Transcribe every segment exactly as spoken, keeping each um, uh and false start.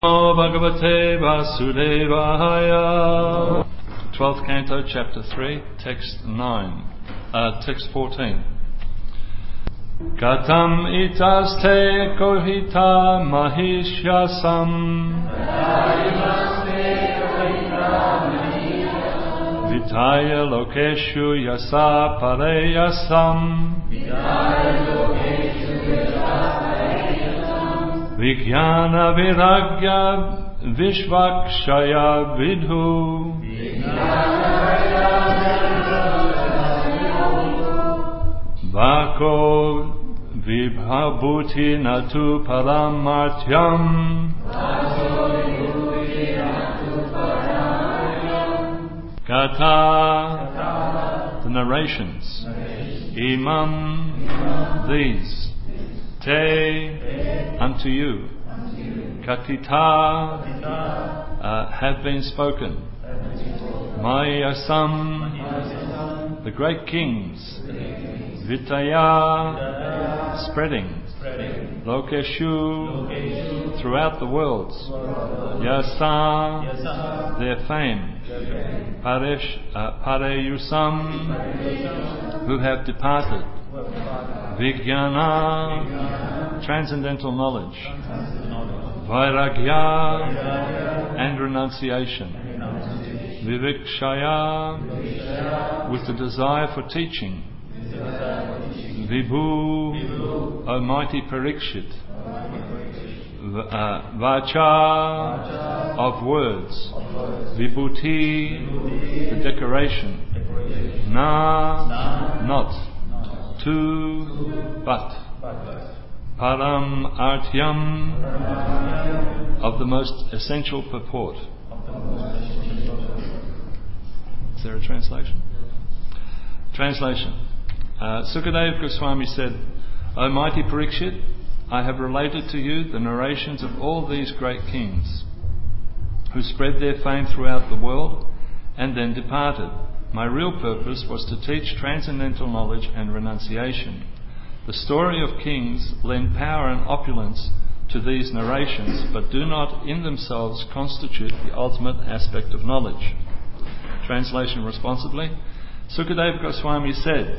Namo Bhagavate Vasudevaya. twelfth Canto, Chapter three, Text nine, uh, Text fourteen. Katam itaste kohita mahishyasam Vitaya lokeshu yasa pareyasam Vijnana viragya vishvakshaya vidhu Vako vibhabhuti natu paramartyam Kata, the narrations, Imam, these, Te, unto you, Katita, uh, have been spoken, Mayasam, the great kings, Vitaya, spreading, Lokeshu, throughout the worlds, Yasa, their fame, Paresh, uh, Pareyusam, who have departed, Vijnana, transcendental knowledge, Vairagya, and renunciation, Vivikshaya, with the desire for teaching, Vibhu, O mighty Parikshit, uh, Vacha, of words, Vibhuti, the decoration, Na, not, Tu, but, Param Artyam, of the most essential purport. Is there a translation? Translation. Uh, Sukadeva Goswami said, O mighty Parikshit, I have related to you the narrations of all these great kings who spread their fame throughout the world and then departed. My real purpose was to teach transcendental knowledge and renunciation. The story of kings lend power and opulence to these narrations, but do not in themselves constitute the ultimate aspect of knowledge. Translation responsibly. Sukadeva Goswami said,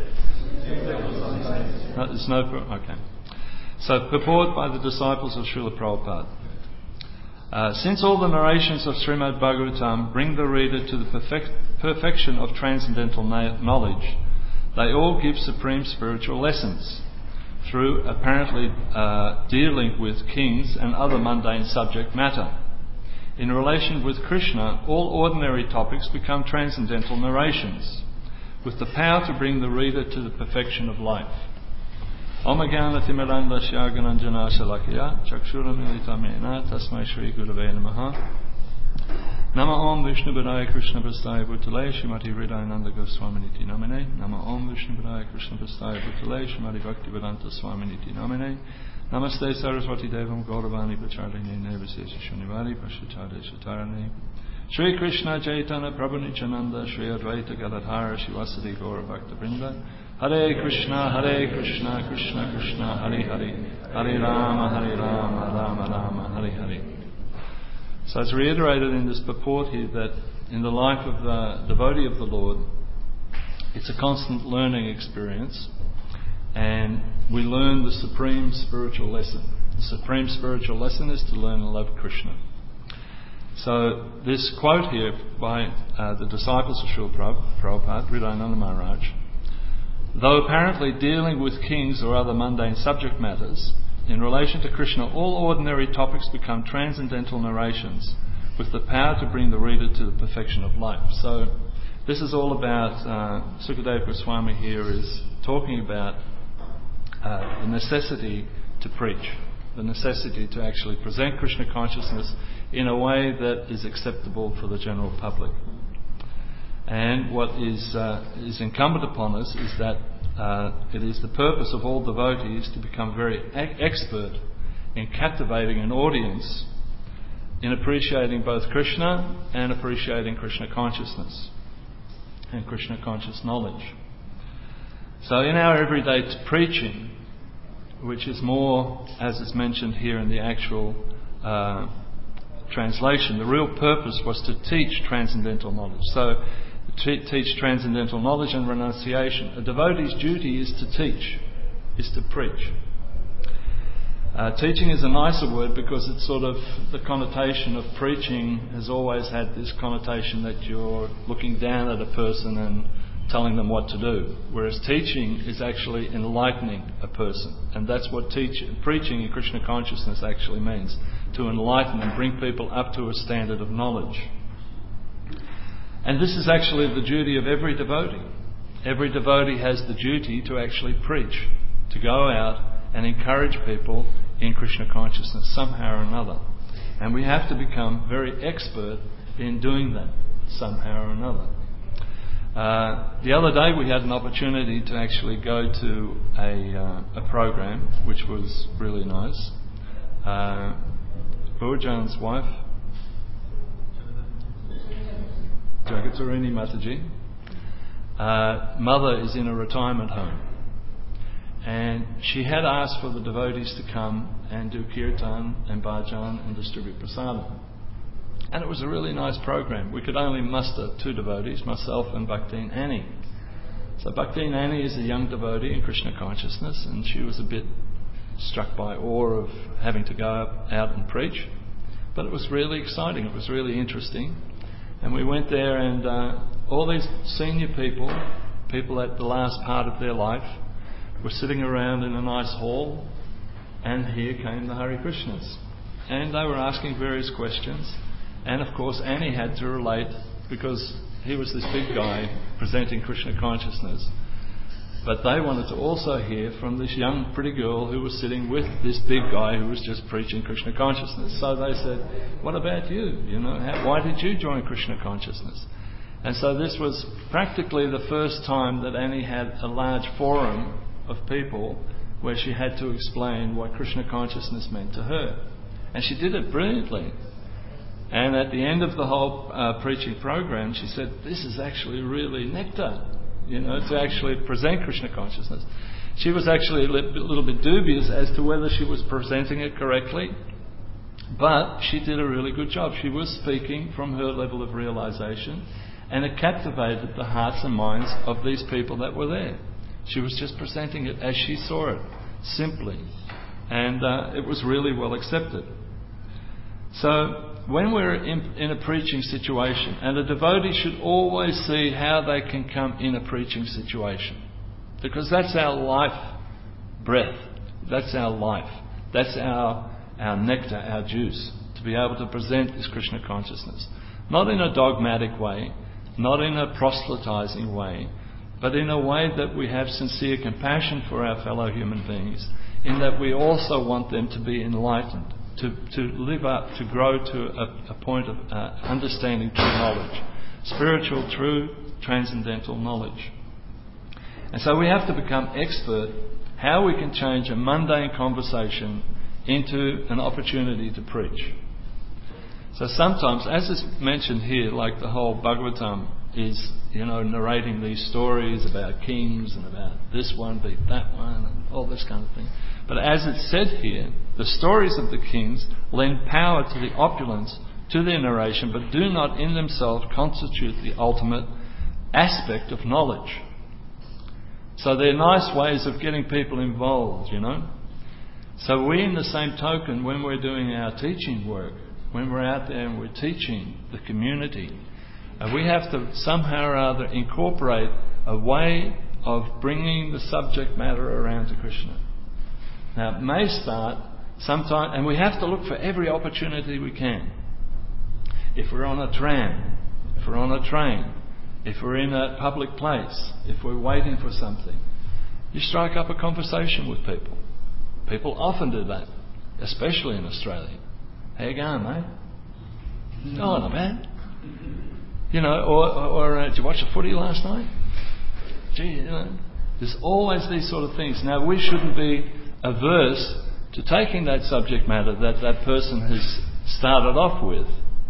no, there's no, okay. So, purport by the disciples of Srila Prabhupada. Uh, since all the narrations of Srimad Bhagavatam bring the reader to the perfect, perfection of transcendental na- knowledge, they all give supreme spiritual lessons through apparently uh, dealing with kings and other mundane subject matter. In relation with Krishna, all ordinary topics become transcendental narrations, with the power to bring the reader to the perfection of life. Om Jnana Timirandasya Gananjana Shalakya Chakshura Milita Mena Tasmai Shri Gurave Namaha Nama Om Vishnu Padaya Krishna Prastaya Bhutale Shrimati Hridayananda Goswami Niti Namine Nama Om Vishnu Padaya Krishna Prastaya Bhutale Shrimati Bhaktivedanta Swami Niti Namine Namaste Saraswati Devam Gauravani Pacharine Nevasesha Shunivari Pashachade Shatarane Shri Krishna Chaitanya Prabhu Nityananda Shri Advaita Gadadhara Shivasadi Gaura Bhakta Vrinda Hare Krishna, Hare Krishna, Krishna Krishna, Hare Hare, Hare Rama, Hare Rama, Rama Rama, Hare Hare. So it's reiterated in this purport here that in the life of the devotee of the Lord, it's a constant learning experience, and we learn the supreme spiritual lesson. The supreme spiritual lesson is to learn and love Krishna. So this quote here by uh, the disciples of Srila Prabhupada, Hridayananda Maharaj, though apparently dealing with kings or other mundane subject matters, in relation to Krishna, all ordinary topics become transcendental narrations with the power to bring the reader to the perfection of life. So this is all about, uh, Sukadeva Goswami here is talking about uh, the necessity to preach, the necessity to actually present Krishna consciousness in a way that is acceptable for the general public. And what is uh, is incumbent upon us is that uh, it is the purpose of all devotees to become very e- expert in captivating an audience in appreciating both Krishna and appreciating Krishna consciousness and Krishna conscious knowledge. So in our everyday t- preaching, which is more, as is mentioned here in the actual uh, translation. The real purpose was to teach transcendental knowledge. So, to teach transcendental knowledge and renunciation. A devotee's duty is to teach, is to preach. Uh, teaching is a nicer word because it's sort of the connotation of preaching has always had this connotation that you're looking down at a person and telling them what to do. Whereas teaching is actually enlightening a person. And that's what teach, preaching in Krishna consciousness actually means. To enlighten and bring people up to a standard of knowledge. And this is actually the duty of every devotee. Every devotee has the duty to actually preach. To go out and encourage people in Krishna consciousness somehow or another. And we have to become very expert in doing that somehow or another. Uh, the other day we had an opportunity to actually go to a, uh, a program which was really nice. Uh, Burjan's wife, Jagatarini Mataji, uh, mother is in a retirement home. And she had asked for the devotees to come and do kirtan and bhajan and distribute prasadam. And it was a really nice program. We could only muster two devotees, myself and Bhaktin Annie. So Bhaktin Annie is a young devotee in Krishna consciousness, and she was a bit struck by awe of having to go out and preach. But it was really exciting. It was really interesting. And we went there, and uh, all these senior people, people at the last part of their life, were sitting around in a nice hall, and here came the Hare Krishnas. And they were asking various questions, and of course Annie had to relate, because he was this big guy presenting Krishna consciousness. But they wanted to also hear from this young pretty girl who was sitting with this big guy who was just preaching Krishna consciousness. So they said, what about you? You know, how, why did you join Krishna consciousness? And so this was practically the first time that Annie had a large forum of people where she had to explain what Krishna consciousness meant to her. And she did it brilliantly. And at the end of the whole uh, preaching program, she said, this is actually really nectar, you know, to actually present Krishna consciousness. She was actually a little bit dubious as to whether she was presenting it correctly, but she did a really good job. She was speaking from her level of realization, and it captivated the hearts and minds of these people that were there. She was just presenting it as she saw it, simply. And uh, it was really well accepted. So, when we're in, in a preaching situation, and a devotee should always see how they can come in a preaching situation. Because that's our life breath. That's our life. That's our, our nectar, our juice. To be able to present this Krishna consciousness. Not in a dogmatic way, not in a proselytizing way, but in a way that we have sincere compassion for our fellow human beings, in that we also want them to be enlightened, to, to live up, to grow to a, a point of uh, understanding true knowledge, spiritual, true, transcendental knowledge. And so we have to become expert how we can change a mundane conversation into an opportunity to preach. So sometimes, as is mentioned here, like the whole Bhagavatam is, you know, narrating these stories about kings and about this one beat that one and all this kind of thing. But as it's said here, the stories of the kings lend power to the opulence to their narration, but do not in themselves constitute the ultimate aspect of knowledge. So they're nice ways of getting people involved, you know. So we, in the same token, when we're doing our teaching work, when we're out there and we're teaching the community, uh, we have to somehow or other incorporate a way of bringing the subject matter around to Krishna. Now, it may start sometime, and we have to look for every opportunity we can. If we're on a tram, if we're on a train, if we're in a public place, if we're waiting for something, you strike up a conversation with people. People often do that, especially in Australia. How you going, mate? Oh, not bad. You know, or, or uh, did you watch the footy last night? Gee, you know, there's always these sort of things. Now, we shouldn't be averse to taking that subject matter that that person has started off with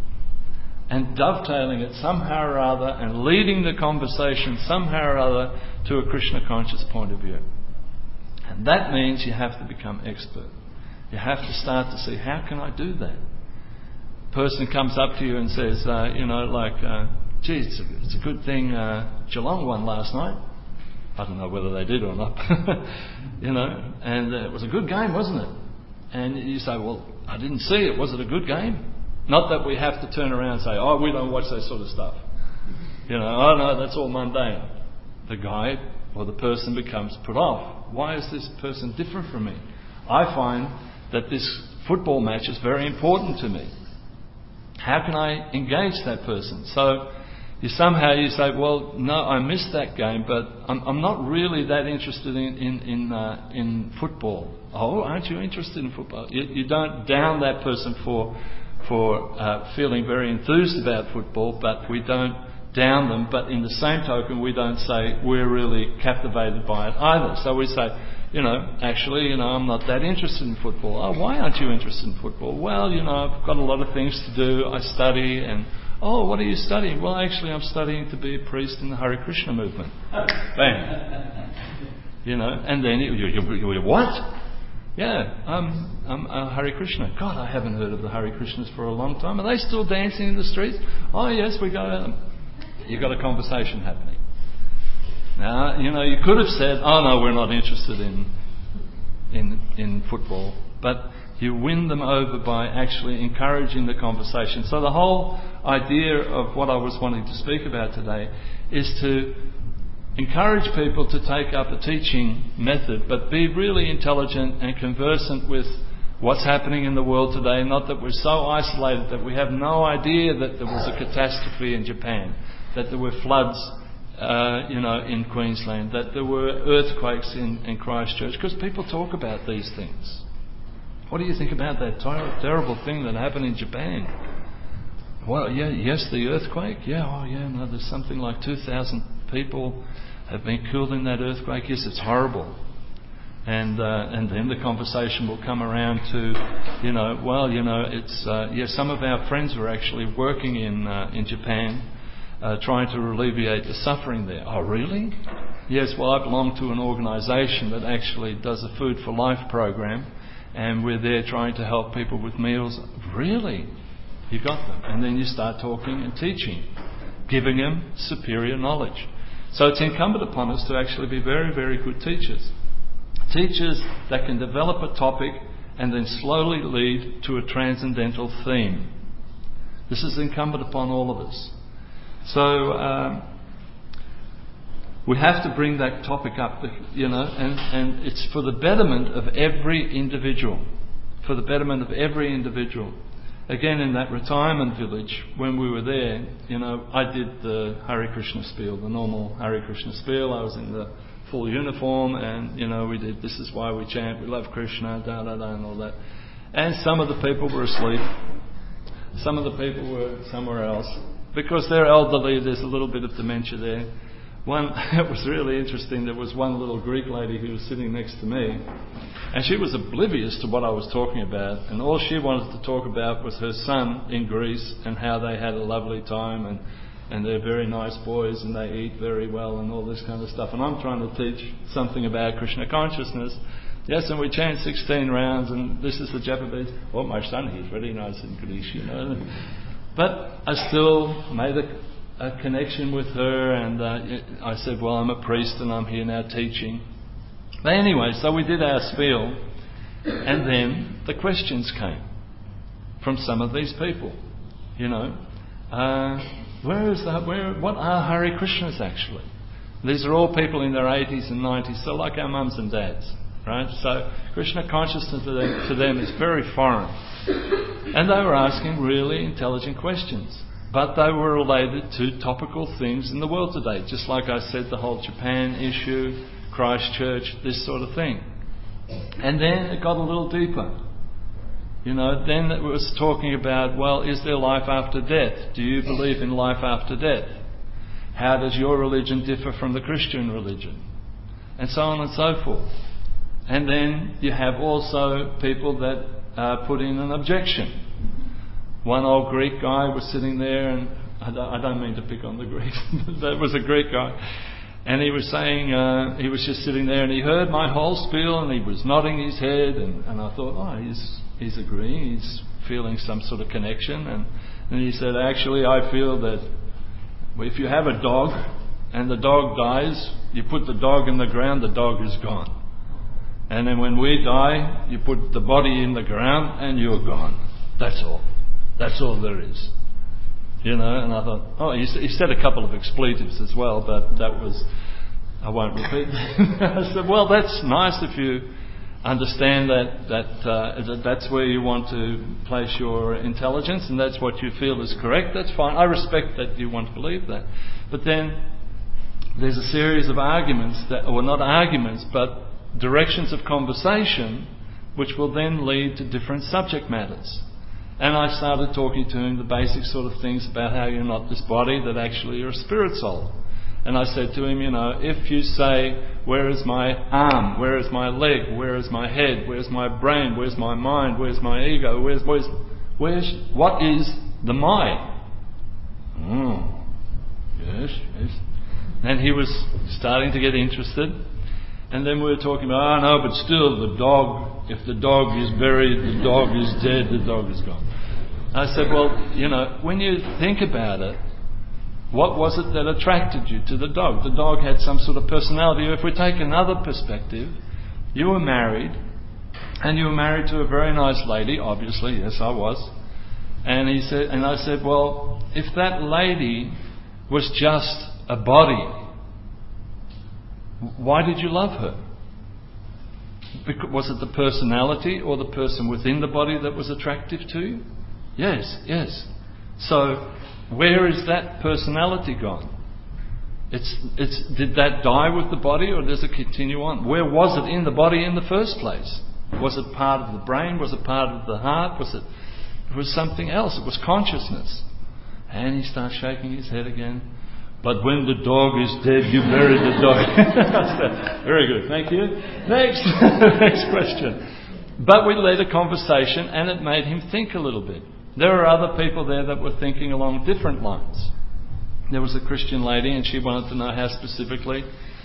and dovetailing it somehow or other and leading the conversation somehow or other to a Krishna conscious point of view. And that means you have to become expert. You have to start to see, how can I do that? person comes up to you and says, uh, you know, like, uh, gee, it's a, it's a good thing uh, Geelong won last night. I don't know whether they did or not. You know, and uh, it was a good game, wasn't it? And you say, well, I didn't see it. Was it a good game? Not that we have to turn around and say, oh, we don't watch that sort of stuff. You know, oh no, that's all mundane. The guy or the person becomes put off. Why is this person different from me? I find that this football match is very important to me. How can I engage that person? So you somehow you say, well, no, I missed that game, but I'm, I'm not really that interested in in in, uh, in football. Oh, aren't you interested in football? You, you don't down that person for for uh, feeling very enthused about football, but we don't down them. But in the same token, we don't say we're really captivated by it either. So we say, you know, actually, you know, I'm not that interested in football. Oh, why aren't you interested in football? Well, you know, I've got a lot of things to do. I study and... Oh, what are you studying? Well, actually, I'm studying to be a priest in the Hare Krishna movement. Bang. You know, and then you, you, you, you what? Yeah, I'm, I'm a Hare Krishna. God, I haven't heard of the Hare Krishnas for a long time. Are they still dancing in the streets? Oh, yes, we got. You got a conversation happening. Now, you know, you could have said, "Oh no, we're not interested in in in football," but you win them over by actually encouraging the conversation. So the whole idea of what I was wanting to speak about today is to encourage people to take up a teaching method, but be really intelligent and conversant with what's happening in the world today. Not that we're so isolated that we have no idea that there was a catastrophe in Japan, that there were floods uh, you know, in Queensland, that there were earthquakes in, in Christchurch, because people talk about these things. What do you think about that ter- terrible thing that happened in Japan? Well, yeah, yes, the earthquake. Yeah, oh yeah, no, there's something like two thousand people have been killed in that earthquake. Yes, it's horrible. And uh, and then the conversation will come around to, you know, well, you know, it's uh, yeah, some of our friends were actually working in uh, in Japan, uh, trying to alleviate the suffering there. Oh, really? Yes. Well, I belong to an organisation that actually does a Food for Life program. And we're there trying to help people with meals. Really? You got them. And then you start talking and teaching, giving them superior knowledge. So it's incumbent upon us to actually be very, very good teachers. Teachers that can develop a topic and then slowly lead to a transcendental theme. This is incumbent upon all of us. So... Um, we have to bring that topic up, you know, and, and it's for the betterment of every individual. For the betterment of every individual. Again, in that retirement village, when we were there, you know, I did the Hare Krishna spiel, the normal Hare Krishna spiel. I was in the full uniform and, you know, we did, this is why we chant, we love Krishna, da da da, and all that. And some of the people were asleep. Some of the people were somewhere else. Because they're elderly, there's a little bit of dementia there. One, it was really interesting, there was one little Greek lady who was sitting next to me, and she was oblivious to what I was talking about, and all she wanted to talk about was her son in Greece and how they had a lovely time and, and they're very nice boys and they eat very well and all this kind of stuff. And I'm trying to teach something about Krishna consciousness. Yes, and we chant sixteen rounds and this is the japa beads. Well, my son, he's very nice in Greece, you know. But I still made a a connection with her, and uh, I said, well, I'm a priest and I'm here now teaching. But anyway, so we did our spiel, and then the questions came from some of these people. You know, uh, where is that? Where? What are Hare Krishnas actually? These are all people in their eighties and nineties, so like our mums and dads, right? So Krishna consciousness to them, to them is very foreign, and they were asking really intelligent questions. But they were related to topical things in the world today. Just like I said, the whole Japan issue, Christchurch, this sort of thing. And then it got a little deeper. You know, then it was talking about, well, is there life after death? Do you believe in life after death? How does your religion differ from the Christian religion? And so on and so forth. And then you have also people that uh, put in an objection. One old Greek guy was sitting there, and I don't, I don't mean to pick on the Greeks, that was a Greek guy, and he was saying, uh, he was just sitting there and he heard my whole spiel and he was nodding his head, and, and I thought, oh, he's he's agreeing, he's feeling some sort of connection. And, and he said, actually, I feel that if you have a dog and the dog dies, you put the dog in the ground, the dog is gone. And then when we die, you put the body in the ground and you're gone. That's all. That's all there is. You know, and I thought, oh, he, he said a couple of expletives as well, but that was, I won't repeat. I said, well, that's nice if you understand that that, uh, that that's where you want to place your intelligence and that's what you feel is correct. That's fine. I respect that you want to believe that. But then there's a series of arguments, that, or not arguments, but directions of conversation which will then lead to different subject matters. And I started talking to him the basic sort of things about how you're not this body, that actually you're a spirit soul. And I said to him, you know, if you say, where is my arm, where is my leg, where is my head, where's my brain, where's my mind, where's my ego, where's, where's, where's what is the my? Oh, yes, yes. And he was starting to get interested. And then we were talking about, oh no, but still the dog, if the dog is buried, the dog is dead, the dog is gone. I said, well, you know, when you think about it, what was it that attracted you to the dog? The dog had some sort of personality. If we take another perspective, you were married, and you were married to a very nice lady, obviously, yes I was. And he said, and I said, well, if that lady was just a body, why did you love her? Because, was it the personality or the person within the body that was attractive to you? Yes, yes. So, where is that personality gone? It's, it's, did that die with the body or does it continue on? Where was it in the body in the first place? Was it part of the brain? Was it part of the heart? Was it, it was something else. It was consciousness. And he starts shaking his head again. But when the dog is dead, you bury the dog. Very good, thank you. Next, next question. But we led a conversation and it made him think a little bit. There were other people there that were thinking along different lines. There was a Christian lady and she wanted to know how specifically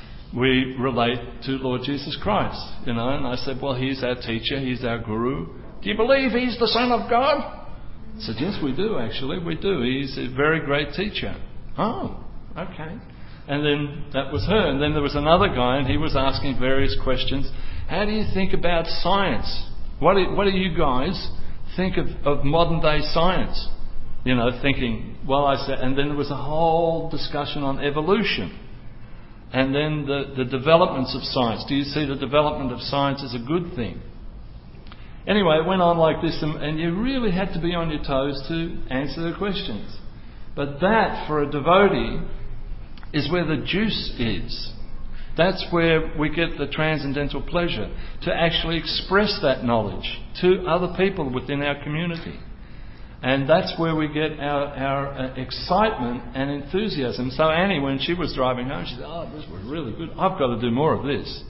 we relate to Lord Jesus Christ. You know, and I said, well, he's our teacher, he's our guru. Do you believe he's the Son of God? I said, yes, we do actually, we do. He's a very great teacher. Oh. Okay. And then that was her. And then there was another guy and he was asking various questions. How do you think about science? What do, what do you guys think of, of modern day science? You know, thinking, well, I said, and then there was a whole discussion on evolution. And then the, the developments of science. Do you see the development of science as a good thing? Anyway, it went on like this and, and you really had to be on your toes to answer the questions. But that, for a devotee, is where the juice is. That's where we get the transcendental pleasure, to actually express that knowledge to other people within our community. And that's where we get our, our uh, excitement and enthusiasm. So Annie, when she was driving home, she said, oh, this was really good. I've got to do more of this.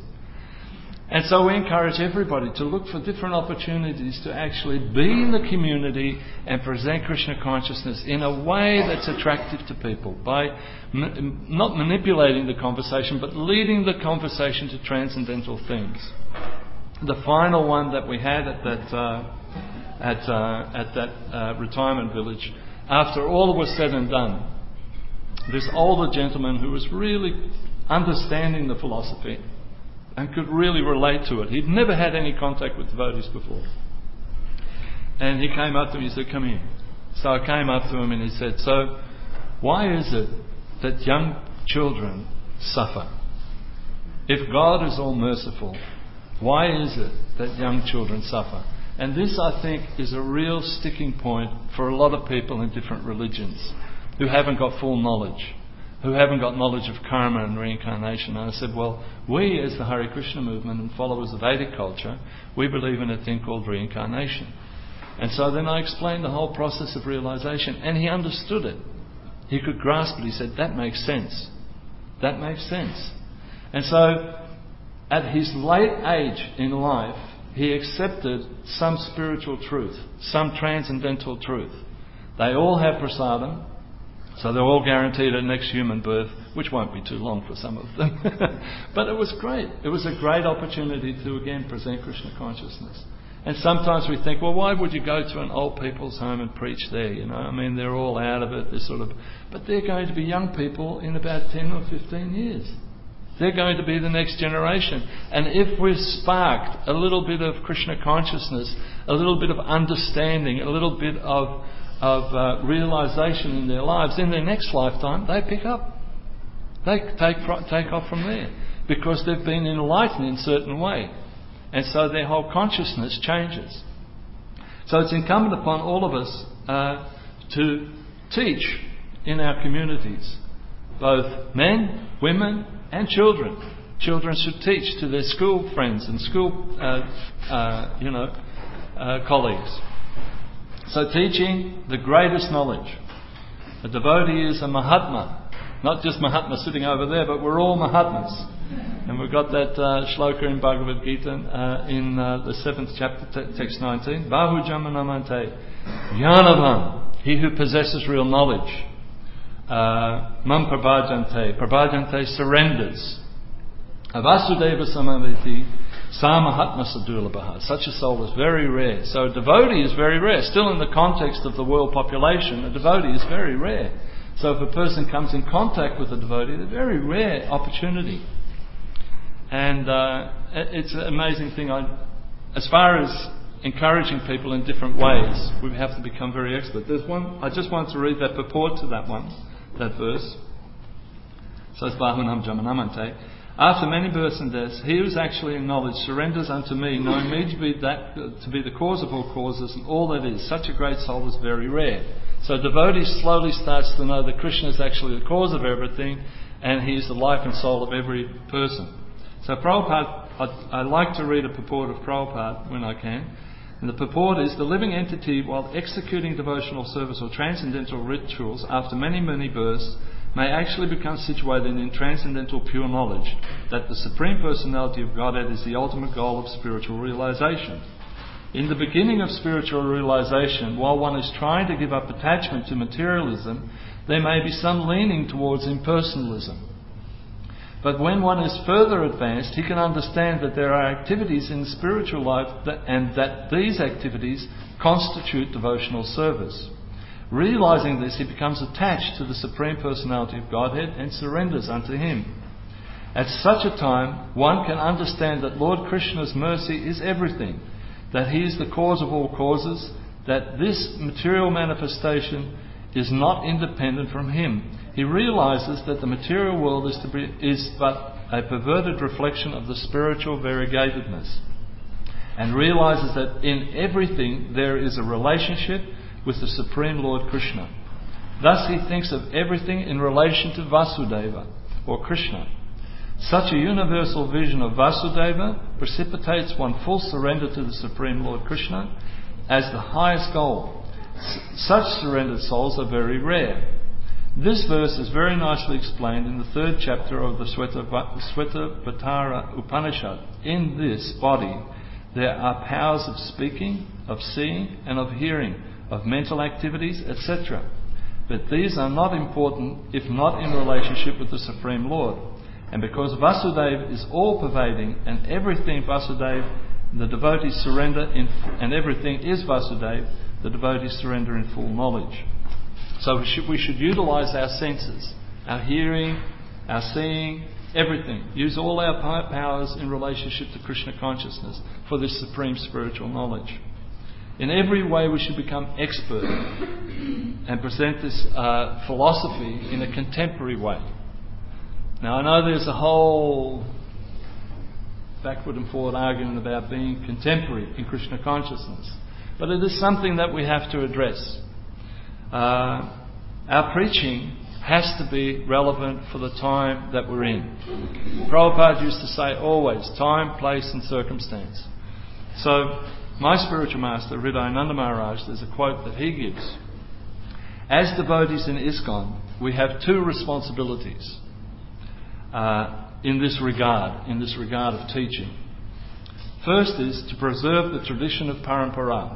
And so we encourage everybody to look for different opportunities to actually be in the community and present Krishna consciousness in a way that's attractive to people by m- not manipulating the conversation but leading the conversation to transcendental things. The final one that we had at that uh, at uh, at that uh, retirement village, after all was said and done, this older gentleman who was really understanding the philosophy and could really relate to it. He'd never had any contact with devotees before. And he came up to me and said, come here. So I came up to him and he said, so why is it that young children suffer? If God is all merciful, why is it that young children suffer? And this, I think, is a real sticking point for a lot of people in different religions who haven't got full knowledge, who haven't got knowledge of karma and reincarnation. And I said, well, we as the Hare Krishna movement and followers of Vedic culture, we believe in a thing called reincarnation. And so then I explained the whole process of realization, and he understood it. He could grasp it. He said, that makes sense. That makes sense. And so, at his late age in life, he accepted some spiritual truth, some transcendental truth. They all have prasadam, so they're all guaranteed a next human birth, which won't be too long for some of them. But it was great. It was a great opportunity to again present Krishna consciousness. And sometimes we think, well, why would you go to an old people's home and preach there? You know, I mean, they're all out of it. They're sort of, but they're going to be young people in about ten or fifteen years. They're going to be the next generation. And if we've sparked a little bit of Krishna consciousness, a little bit of understanding, a little bit of of uh, realization in their lives, in their next lifetime, they pick up. They take take off from there because they've been enlightened in a certain way. And so their whole consciousness changes. So it's incumbent upon all of us uh, to teach in our communities, both men, women, and children. Children should teach to their school friends and school, uh, uh, you know, uh, colleagues. So teaching the greatest knowledge. A devotee is a Mahatma, not just Mahatma sitting over there, but we're all Mahatmas. And we've got that uh, shloka in Bhagavad Gita uh, in uh, the seventh chapter, t- text nineteen. Bahu Jamanamante, Yanavan, he who possesses real knowledge. Uh, Mam Prabhajante, Prabhajante surrenders. Avasudeva Samaviti, Samahatma Sadulabaha. Such a soul is very rare. So a devotee is very rare. Still in the context of the world population, a devotee is very rare. So if a person comes in contact with a devotee, it's a very rare opportunity. And uh, it's an amazing thing. I, as far as encouraging people in different ways, we have to become very expert. There's one. I just wanted to read that purport to that one, that verse. So it's Bahunam Jamanamante. After many births and deaths, he who is actually in knowledge surrenders unto me, knowing me to be that to be the cause of all causes and all that is. Such a great soul is very rare. So a devotee slowly starts to know that Krishna is actually the cause of everything, and he is the life and soul of every person. So Prabhupada, I, I like to read a purport of Prabhupada when I can. And the purport is, the living entity, while executing devotional service or transcendental rituals after many, many births, may actually become situated in transcendental pure knowledge that the Supreme Personality of Godhead is the ultimate goal of spiritual realization. In the beginning of spiritual realization, while one is trying to give up attachment to materialism, there may be some leaning towards impersonalism. But when one is further advanced, he can understand that there are activities in the spiritual life that, and that these activities constitute devotional service. Realizing this, he becomes attached to the Supreme Personality of Godhead and surrenders unto Him. At such a time, one can understand that Lord Krishna's mercy is everything, that He is the cause of all causes, that this material manifestation is not independent from Him. He realizes that the material world is, to be, is but a perverted reflection of the spiritual variegatedness, and realizes that in everything there is a relationship with the Supreme Lord Krishna. Thus he thinks of everything in relation to Vasudeva, or Krishna. Such a universal vision of Vasudeva precipitates one full surrender to the Supreme Lord Krishna as the highest goal. S- such surrendered souls are very rare. This verse is very nicely explained in the third chapter of the Shvetapatara Upanishad. In this body there are powers of speaking, of seeing, and of hearing, of mental activities, et cetera. But these are not important if not in relationship with the Supreme Lord. And because Vasudeva is all-pervading and everything Vasudeva, the devotees surrender in, and everything is Vasudeva, the devotees surrender in full knowledge. So we should, we should utilize our senses, our hearing, our seeing, everything. Use all our powers in relationship to Krishna consciousness for this supreme spiritual knowledge. In every way we should become expert and present this uh, philosophy in a contemporary way. Now I know there's a whole backward and forward argument about being contemporary in Krishna consciousness, but it is something that we have to address. Uh, our preaching has to be relevant for the time that we're in. Prabhupada used to say always, time, place and circumstance. So my spiritual master, Hridayananda Maharaj, there's a quote that he gives. As devotees in ISKCON, we have two responsibilities uh, in this regard, in this regard of teaching. First is to preserve the tradition of Parampara,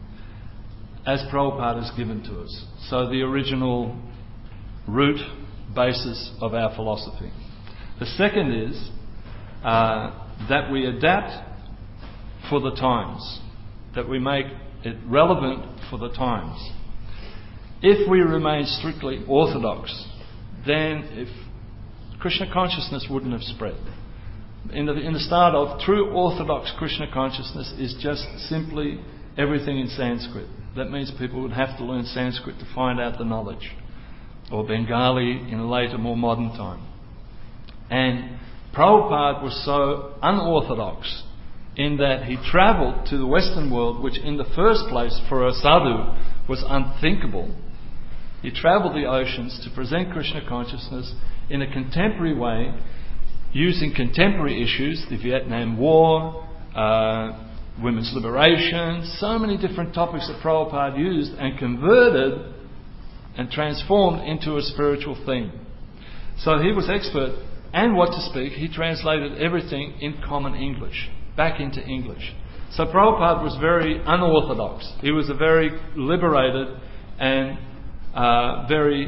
as Prabhupada has given to us. So the original root basis of our philosophy. The second is uh, that we adapt for the times. that we make it relevant for the times. If we remain strictly orthodox, then if Krishna consciousness wouldn't have spread. In the, in the start of true orthodox Krishna consciousness is just simply everything in Sanskrit. That means people would have to learn Sanskrit to find out the knowledge, or Bengali in a later, more modern time. And Prabhupada was so unorthodox in that he travelled to the Western world, which in the first place for a sadhu was unthinkable. He travelled the oceans to present Krishna consciousness in a contemporary way, using contemporary issues, the Vietnam War, uh, women's liberation, so many different topics that Prabhupada used and converted and transformed into a spiritual theme. So he was expert, and what to speak, he translated everything in common English, back into English. So Prabhupada was very unorthodox. He was a very liberated and uh, very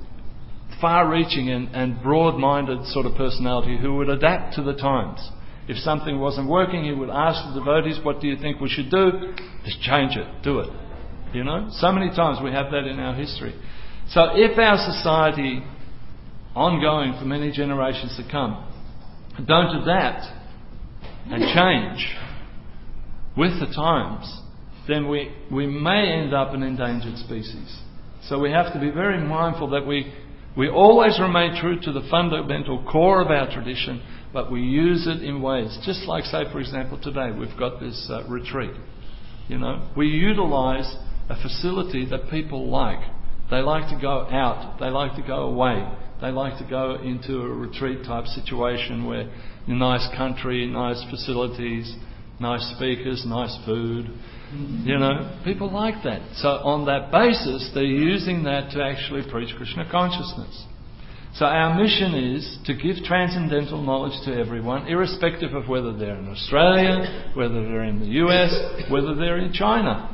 far-reaching and, and broad-minded sort of personality who would adapt to the times. If something wasn't working, he would ask the devotees, what do you think we should do? Just change it, do it. You know, so many times we have that in our history. So if our society, ongoing for many generations to come, don't adapt and change with the times, then we, we may end up an endangered species. So we have to be very mindful that we, we always remain true to the fundamental core of our tradition, but we use it in ways, just like, say, for example, today we've got this uh, retreat. You know, we utilise a facility that people like. They like to go out. They like to go away. They like to go into a retreat type situation where nice country, nice facilities, nice speakers, nice food. You know, people like that. So on that basis, they're using that to actually preach Krishna consciousness. So our mission is to give transcendental knowledge to everyone, irrespective of whether they're in Australia, whether they're in the U S, whether they're in China,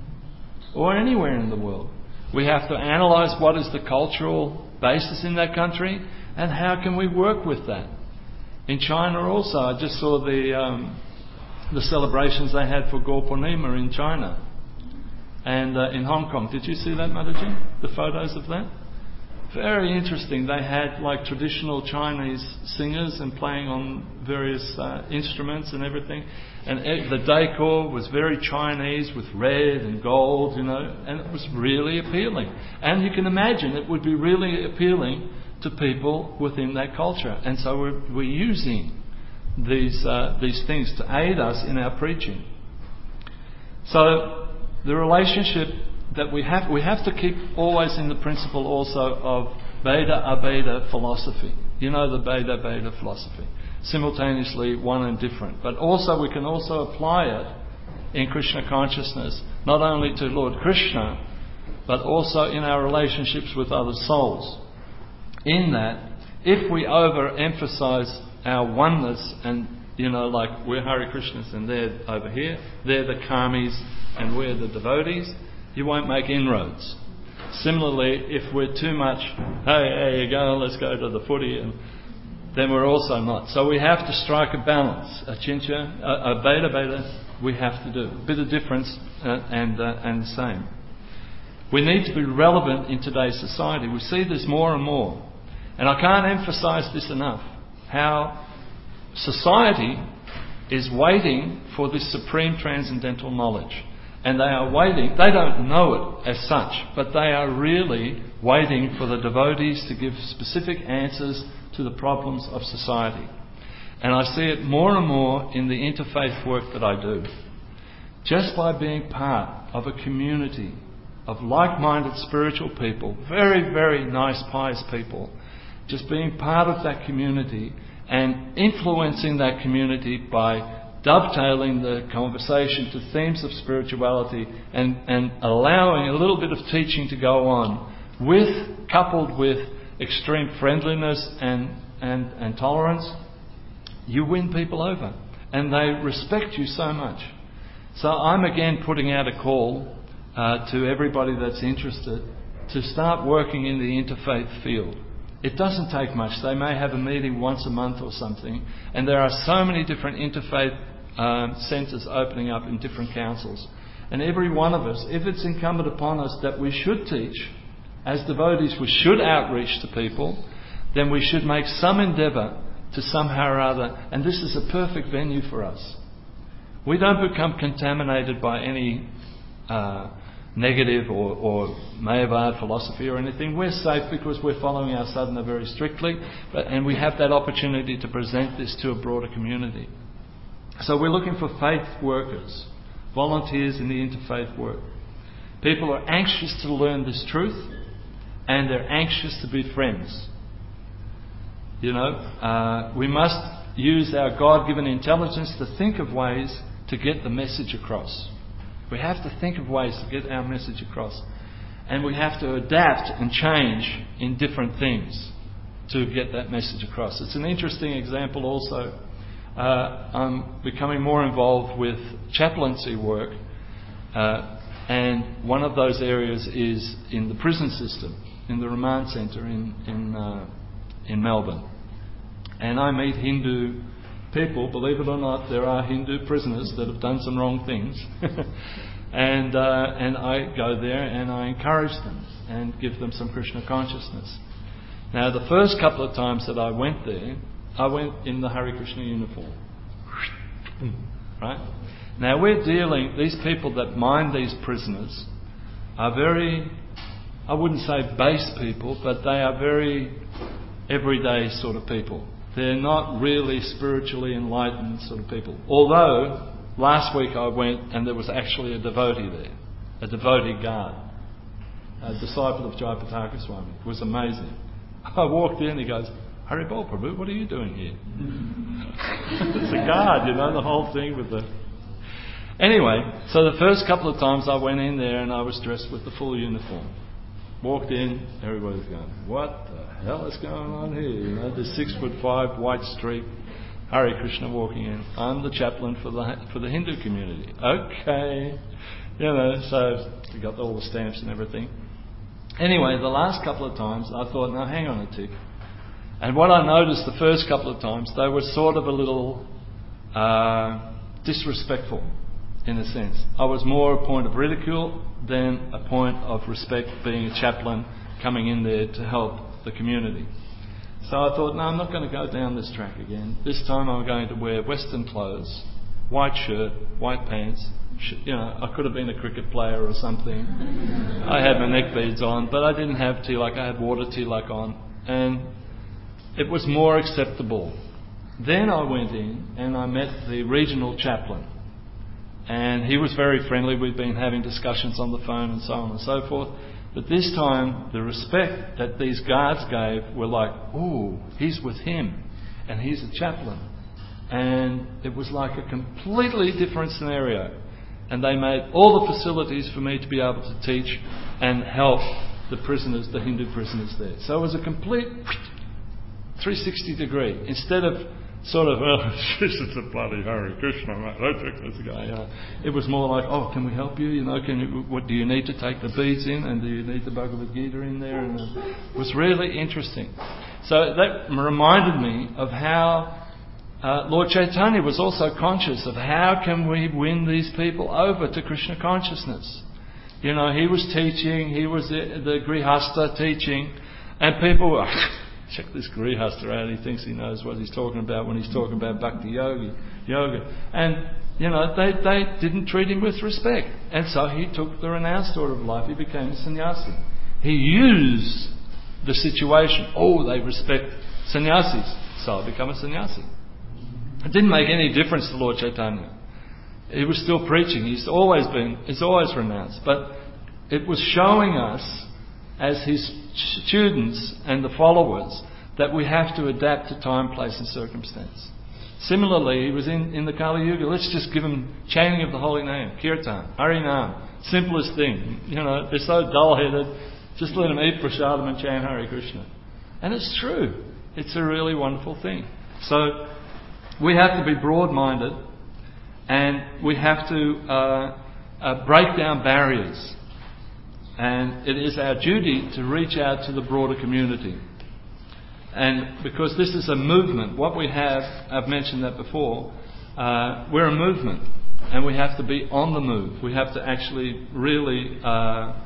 or anywhere in the world. We have to analyse what is the cultural basis in that country and how can we work with that. In China also, I just saw the um, the celebrations they had for Gaur Purnima in China and uh, in Hong Kong. Did you see that, Mataji? The photos of that? Very interesting. They had like traditional Chinese singers and playing on various uh, instruments and everything. And it, the decor was very Chinese with red and gold, you know, and it was really appealing. And you can imagine it would be really appealing to people within that culture. And so we're, we're using these uh, these things to aid us in our preaching. So the relationship that we have, we have to keep always in the principle also of Beda Abeda philosophy. You know, the Beda Beda philosophy. Simultaneously one and different. But also we can also apply it in Krishna consciousness, not only to Lord Krishna, but also in our relationships with other souls. In that, if we overemphasize our oneness and, you know, like we're Hare Krishnas and they're over here, they're the karmis and we're the devotees, you won't make inroads. Similarly, if we're too much, hey, there you go, let's go to the footy, and then we're also not. So we have to strike a balance. A chincha, a, a beta beta, we have to do. A bit of difference uh, and uh, and same. We need to be relevant in today's society. We see this more and more. And I can't emphasise this enough. How society is waiting for this supreme transcendental knowledge. And they are waiting, they don't know it as such, but they are really waiting for the devotees to give specific answers to the problems of society. And I see it more and more in the interfaith work that I do. Just by being part of a community of like-minded spiritual people, very, very nice, pious people, just being part of that community and influencing that community by dovetailing the conversation to themes of spirituality and, and allowing a little bit of teaching to go on, with coupled with extreme friendliness and, and, and tolerance, you win people over. And they respect you so much. So I'm again putting out a call uh, to everybody that's interested to start working in the interfaith field. It doesn't take much. They may have a meeting once a month or something, and there are so many different interfaith um, centres opening up in different councils. And every one of us, if it's incumbent upon us that we should teach, as devotees we should outreach to people, then we should make some endeavour to somehow or other, and this is a perfect venue for us. We don't become contaminated by any uh, negative or, or Mayavad philosophy or anything. We're safe because we're following our sadhana very strictly, but, and we have that opportunity to present this to a broader community. So we're looking for faith workers, volunteers in the interfaith work. People are anxious to learn this truth, and they're anxious to be friends. You know, uh, we must use our God-given intelligence to think of ways to get the message across. We have to think of ways to get our message across. And we have to adapt and change in different things to get that message across. It's an interesting example also. Uh, I'm becoming more involved with chaplaincy work. Uh, and one of those areas is in the prison system, in the remand centre in, in, uh, in Melbourne. And I meet Hindu people. Believe it or not, there are Hindu prisoners that have done some wrong things. and uh, and I go there and I encourage them and give them some Krishna consciousness. Now, the first couple of times that I went there, I went in the Hare Krishna uniform. Right? Now, we're dealing, these people that mind these prisoners are very, I wouldn't say base people, but they are very everyday sort of people. They're not really spiritually enlightened sort of people. Although, last week I went and there was actually a devotee there, a devotee guard, a disciple of Jayapataka Swami. It was amazing. I walked in and he goes, "Haribol Prabhu, what are you doing here?" It's a guard, you know, the whole thing with the... Anyway, so the first couple of times I went in there and I was dressed with the full uniform. Walked in, everybody's going, "What the hell is going on here?" You know, this six foot five white streak, Hare Krishna walking in. I'm the chaplain for the for the Hindu community. Okay, you know, so we got all the stamps and everything. Anyway, the last couple of times I thought, now hang on a tick. And what I noticed the first couple of times, they were sort of a little uh, disrespectful. In a sense, I was more a point of ridicule than a point of respect, being a chaplain coming in there to help the community. So I thought, no, I'm not going to go down this track again. This time I'm going to wear Western clothes, white shirt, white pants. You know, I could have been a cricket player or something. I had my neck beads on, but I didn't have tilak. I had water tilak on, and it was more acceptable. Then I went in and I met the regional chaplain. And he was very friendly. We'd been having discussions on the phone and so on and so forth. But this time, the respect that these guards gave were like, "Ooh, he's with him. And he's a chaplain." And it was like a completely different scenario. And they made all the facilities for me to be able to teach and help the prisoners, the Hindu prisoners there. So it was a complete three sixty degree. Instead of sort of, "Oh, this is a bloody Hare Krishna, mate. I took this guy." You know, it was more like, "Oh, can we help you? You know, can you, what do you need to take the beads in, and do you need the Bhagavad Gita in there?" And it was really interesting. So that reminded me of how uh, Lord Chaitanya was also conscious of how can we win these people over to Krishna consciousness. You know, he was teaching, he was the, the Grihastha teaching, and people were, "Check this Grihastha out, he thinks he knows what he's talking about when he's talking about Bhakti Yogi, Yoga." And, you know, they, they didn't treat him with respect. And so he took the renounced order of life, he became a sannyasi. He used the situation. Oh, they respect sannyasis, so I become a sannyasi. It didn't make any difference to Lord Chaitanya. He was still preaching, he's always been, he's always renounced. But it was showing us, as his students and the followers, that we have to adapt to time, place and circumstance. Similarly, he was in, in the Kali Yuga. Let's just give him chanting of the holy name, Kirtan, Harinam, simplest thing. You know, they're so dull-headed, just let them eat prasadam and chant Hare Krishna. And it's true. It's a really wonderful thing. So we have to be broad-minded, and we have to uh, uh, break down barriers. And it is our duty to reach out to the broader community. And because this is a movement, what we have, I've mentioned that before, uh, we're a movement, and we have to be on the move. We have to actually really uh,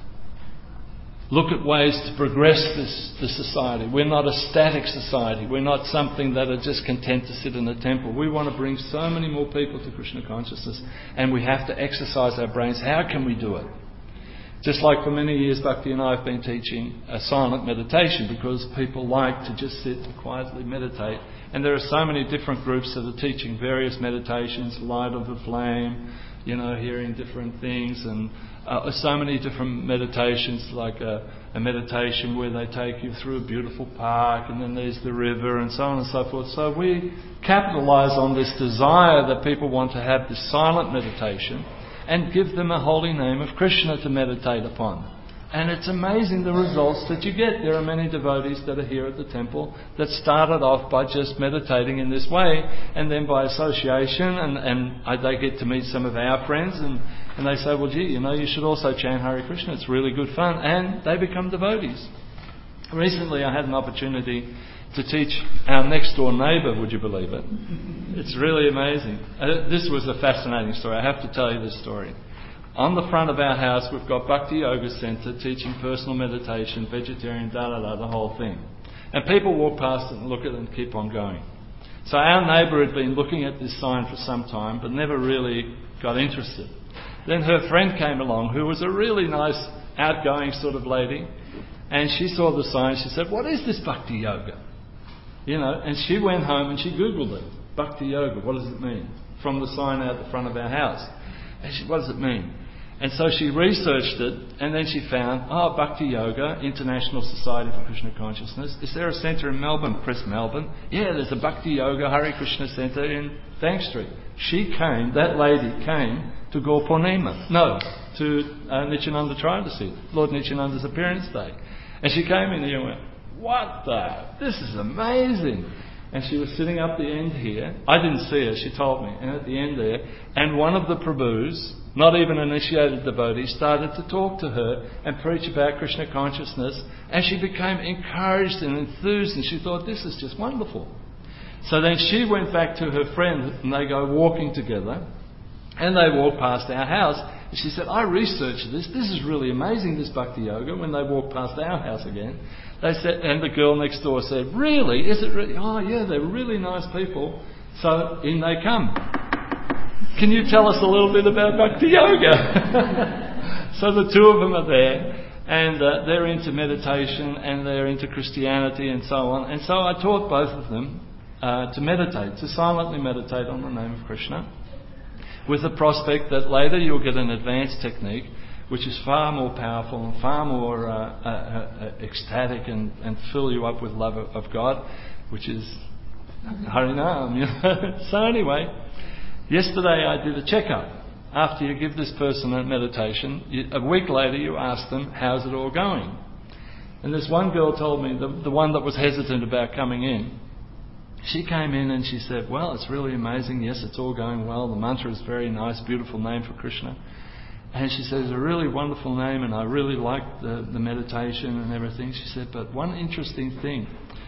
look at ways to progress this, this society. We're not a static society. We're not something that are just content to sit in a temple. We want to bring so many more people to Krishna consciousness, and we have to exercise our brains. How can we do it? Just like for many years, Bhakti and I have been teaching a silent meditation because people like to just sit and quietly meditate. And there are so many different groups that are teaching various meditations, light of the flame, you know, hearing different things, and uh, so many different meditations, like a, a meditation where they take you through a beautiful park, and then there's the river, and so on and so forth. So we capitalise on this desire that people want to have this silent meditation, and give them a holy name of Krishna to meditate upon. And it's amazing the results that you get. There are many devotees that are here at the temple that started off by just meditating in this way, and then by association, and, and they get to meet some of our friends, and, and they say, well, gee, you know, you should also chant Hare Krishna. It's really good fun. And they become devotees. Recently I had an opportunity to teach our next door neighbour, would you believe it? It's really amazing. Uh, this was a fascinating story. I have to tell you this story. On the front of our house, we've got Bhakti Yoga Centre teaching personal meditation, vegetarian, da da da, the whole thing. And people walk past it and look at it and keep on going. So our neighbour had been looking at this sign for some time, but never really got interested. Then her friend came along, who was a really nice, outgoing sort of lady, and she saw the sign. She said, "What is this Bhakti Yoga?" You know, and she went home and she Googled it. Bhakti Yoga, what does it mean? From the sign out the front of our house. And she, what does it mean? And so she researched it, and then she found, oh, Bhakti Yoga, International Society for Krishna Consciousness. Is there a centre in Melbourne? Press Melbourne. Yeah, there's a Bhakti Yoga Hare Krishna Centre in Bank Street. She came, that lady came to Gaur Purnima. No, to uh, Nityananda Tridasi, Lord Nityananda's appearance day. And she came in here and went, what the? This is amazing. And she was sitting up the end here. I didn't see her, she told me. And at the end there, and one of the Prabhus, not even an initiated devotee, started to talk to her and preach about Krishna consciousness. And she became encouraged and enthused, and she thought, this is just wonderful. So then she went back to her friend, and they go walking together. And they walk past our house. And she said, I researched this. This is really amazing, this Bhakti Yoga. When they walked past our house again, they said, and the girl next door said, really? Is it really? Oh, yeah, they're really nice people. So in they come. Can you tell us a little bit about Bhakti Yoga? So the two of them are there, and uh, they're into meditation, and they're into Christianity and so on. And so I taught both of them uh, to meditate, to silently meditate on the name of Krishna, with the prospect that later you'll get an advanced technique which is far more powerful and far more uh, uh, uh, ecstatic and, and fill you up with love of, of God, which is Harinam. You know? So anyway, yesterday I did a checkup. After you give this person a meditation, you, a week later you ask them, how's it all going? And this one girl told me, the, the one that was hesitant about coming in, she came in and she said, well, it's really amazing. Yes, it's all going well. The mantra is very nice, beautiful name for Krishna. And she said, it's a really wonderful name, and I really like the, the meditation and everything. She said, but one interesting thing.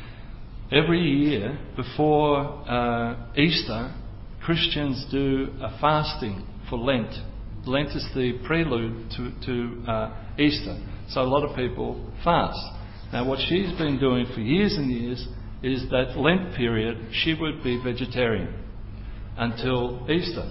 Every year before uh, Easter, Christians do a fasting for Lent. Lent is the prelude to, to uh, Easter. So a lot of people fast. Now what she's been doing for years and years is that Lent period, she would be vegetarian until Easter.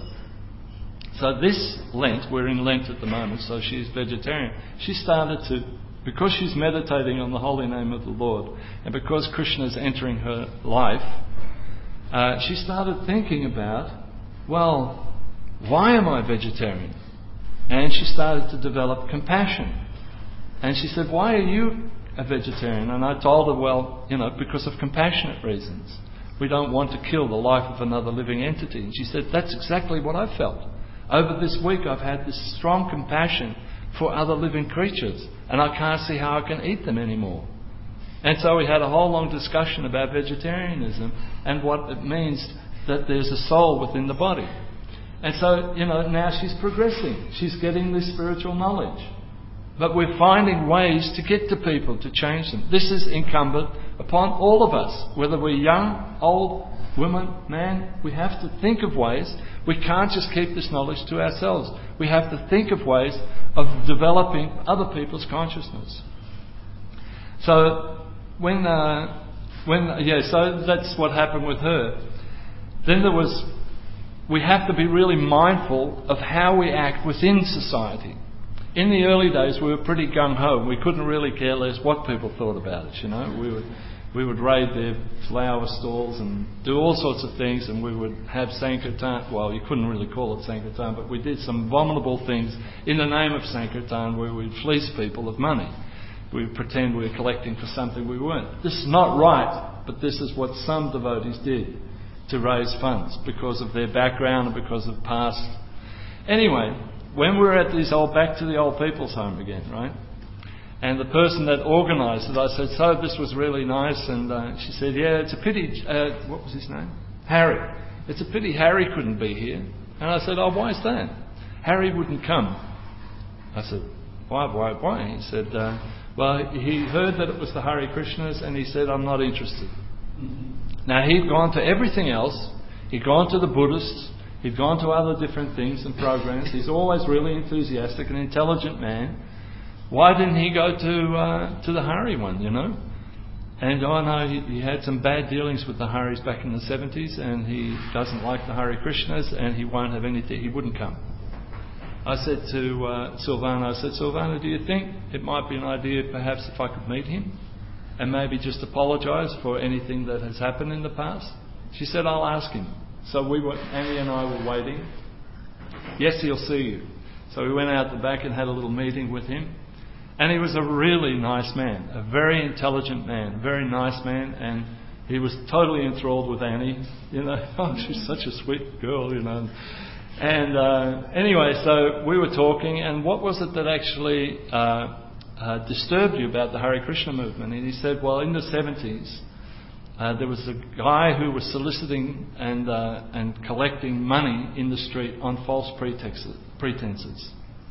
So this Lent, we're in Lent at the moment, so she's vegetarian. She started to, because she's meditating on the holy name of the Lord, and because Krishna's entering her life, uh, she started thinking about, well, why am I vegetarian? And she started to develop compassion. And she said, why are you a vegetarian? And I told her, well, you know, because of compassionate reasons. We don't want to kill the life of another living entity. And she said, that's exactly what I felt. Over this week I've had this strong compassion for other living creatures, and I can't see how I can eat them anymore. And so we had a whole long discussion about vegetarianism and what it means that there's a soul within the body. And so, you know, now she's progressing. She's getting this spiritual knowledge. But we're finding ways to get to people, to change them. This is incumbent upon all of us, whether we're young, old, woman, man. We have to think of ways. We can't just keep this knowledge to ourselves. We have to think of ways of developing other people's consciousness. So when, uh, when, yeah, so that's what happened with her. Then there was, we have to be really mindful of how we act within society. In the early days, we were pretty gung-ho. We couldn't really care less what people thought about it, you know. We would, we would raid their flower stalls and do all sorts of things, and we would have Sankirtan. Well, you couldn't really call it Sankirtan, but we did some abominable things in the name of Sankirtan where we'd fleece people of money. We would pretend we were collecting for something we weren't. This is not right, but this is what some devotees did to raise funds because of their background and because of past. Anyway, when we were at these old, back to the old people's home again, right? And the person that organised it, I said, so this was really nice. And uh, she said, yeah, it's a pity, uh, what was his name? Harry. It's a pity Harry couldn't be here. And I said, oh, why is that? Harry wouldn't come. I said, why, why, why? He said, uh, well, he heard that it was the Hare Krishnas and he said, I'm not interested. Mm-hmm. Now, he'd gone to everything else. He'd gone to the Buddhists. He'd gone to other different things and programs. He's always really enthusiastic and intelligent man. Why didn't he go to uh, to the Hari one, you know? And I know he, he had some bad dealings with the Haris back in the seventies, and he doesn't like the Hare Krishnas, and he won't have anything. He wouldn't come. I said to uh, Silvana, I said, Silvana, do you think it might be an idea perhaps if I could meet him and maybe just apologise for anything that has happened in the past? She said, I'll ask him. So we were, Annie and I were waiting. Yes, he'll see you. So we went out the back and had a little meeting with him. And he was a really nice man, a very intelligent man, a very nice man. And he was totally enthralled with Annie. You know, oh, she's such a sweet girl, you know. And uh, anyway, so we were talking, and what was it that actually uh, uh, disturbed you about the Hare Krishna movement? And he said, well, in the seventies, Uh, there was a guy who was soliciting and uh, and collecting money in the street on false pretexts, pretenses.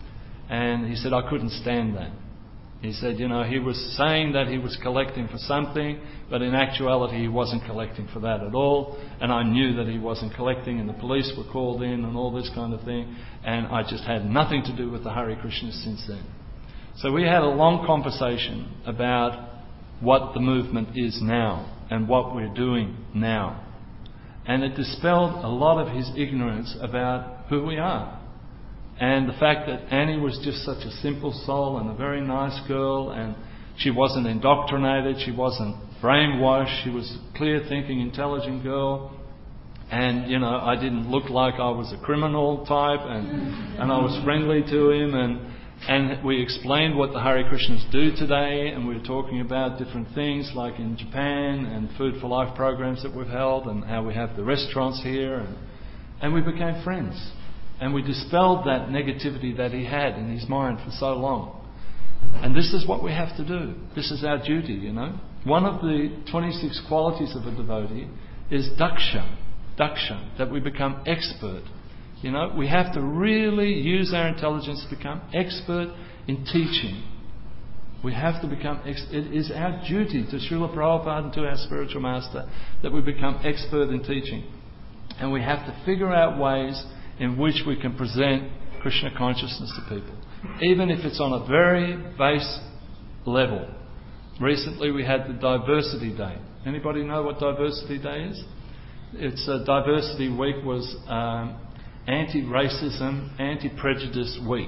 And he said, I couldn't stand that. He said, you know, he was saying that he was collecting for something, but in actuality he wasn't collecting for that at all. And I knew that he wasn't collecting, and the police were called in and all this kind of thing. And I just had nothing to do with the Hare Krishnas since then. So we had a long conversation about what the movement is now and what we're doing now. And it dispelled a lot of his ignorance about who we are. And the fact that Annie was just such a simple soul and a very nice girl, and she wasn't indoctrinated, she wasn't brainwashed, she was a clear-thinking, intelligent girl. And, you know, I didn't look like I was a criminal type, and, and I was friendly to him, and And we explained what the Hare Krishnas do today, and we were talking about different things like in Japan and Food for Life programs that we've held, and how we have the restaurants here, and, and we became friends. And we dispelled that negativity that he had in his mind for so long. And this is what we have to do. This is our duty, you know. One of the twenty-six qualities of a devotee is daksha, daksha, that we become expert. You know, we have to really use our intelligence to become expert in teaching. We have to become, ex- it is our duty to Srila Prabhupada and to our spiritual master that we become expert in teaching. And we have to figure out ways in which we can present Krishna consciousness to people, even if it's on a very base level. Recently we had the Diversity Day. Anybody know what Diversity Day is? It's a Diversity Week was Um, Anti-Racism, Anti-Prejudice Week.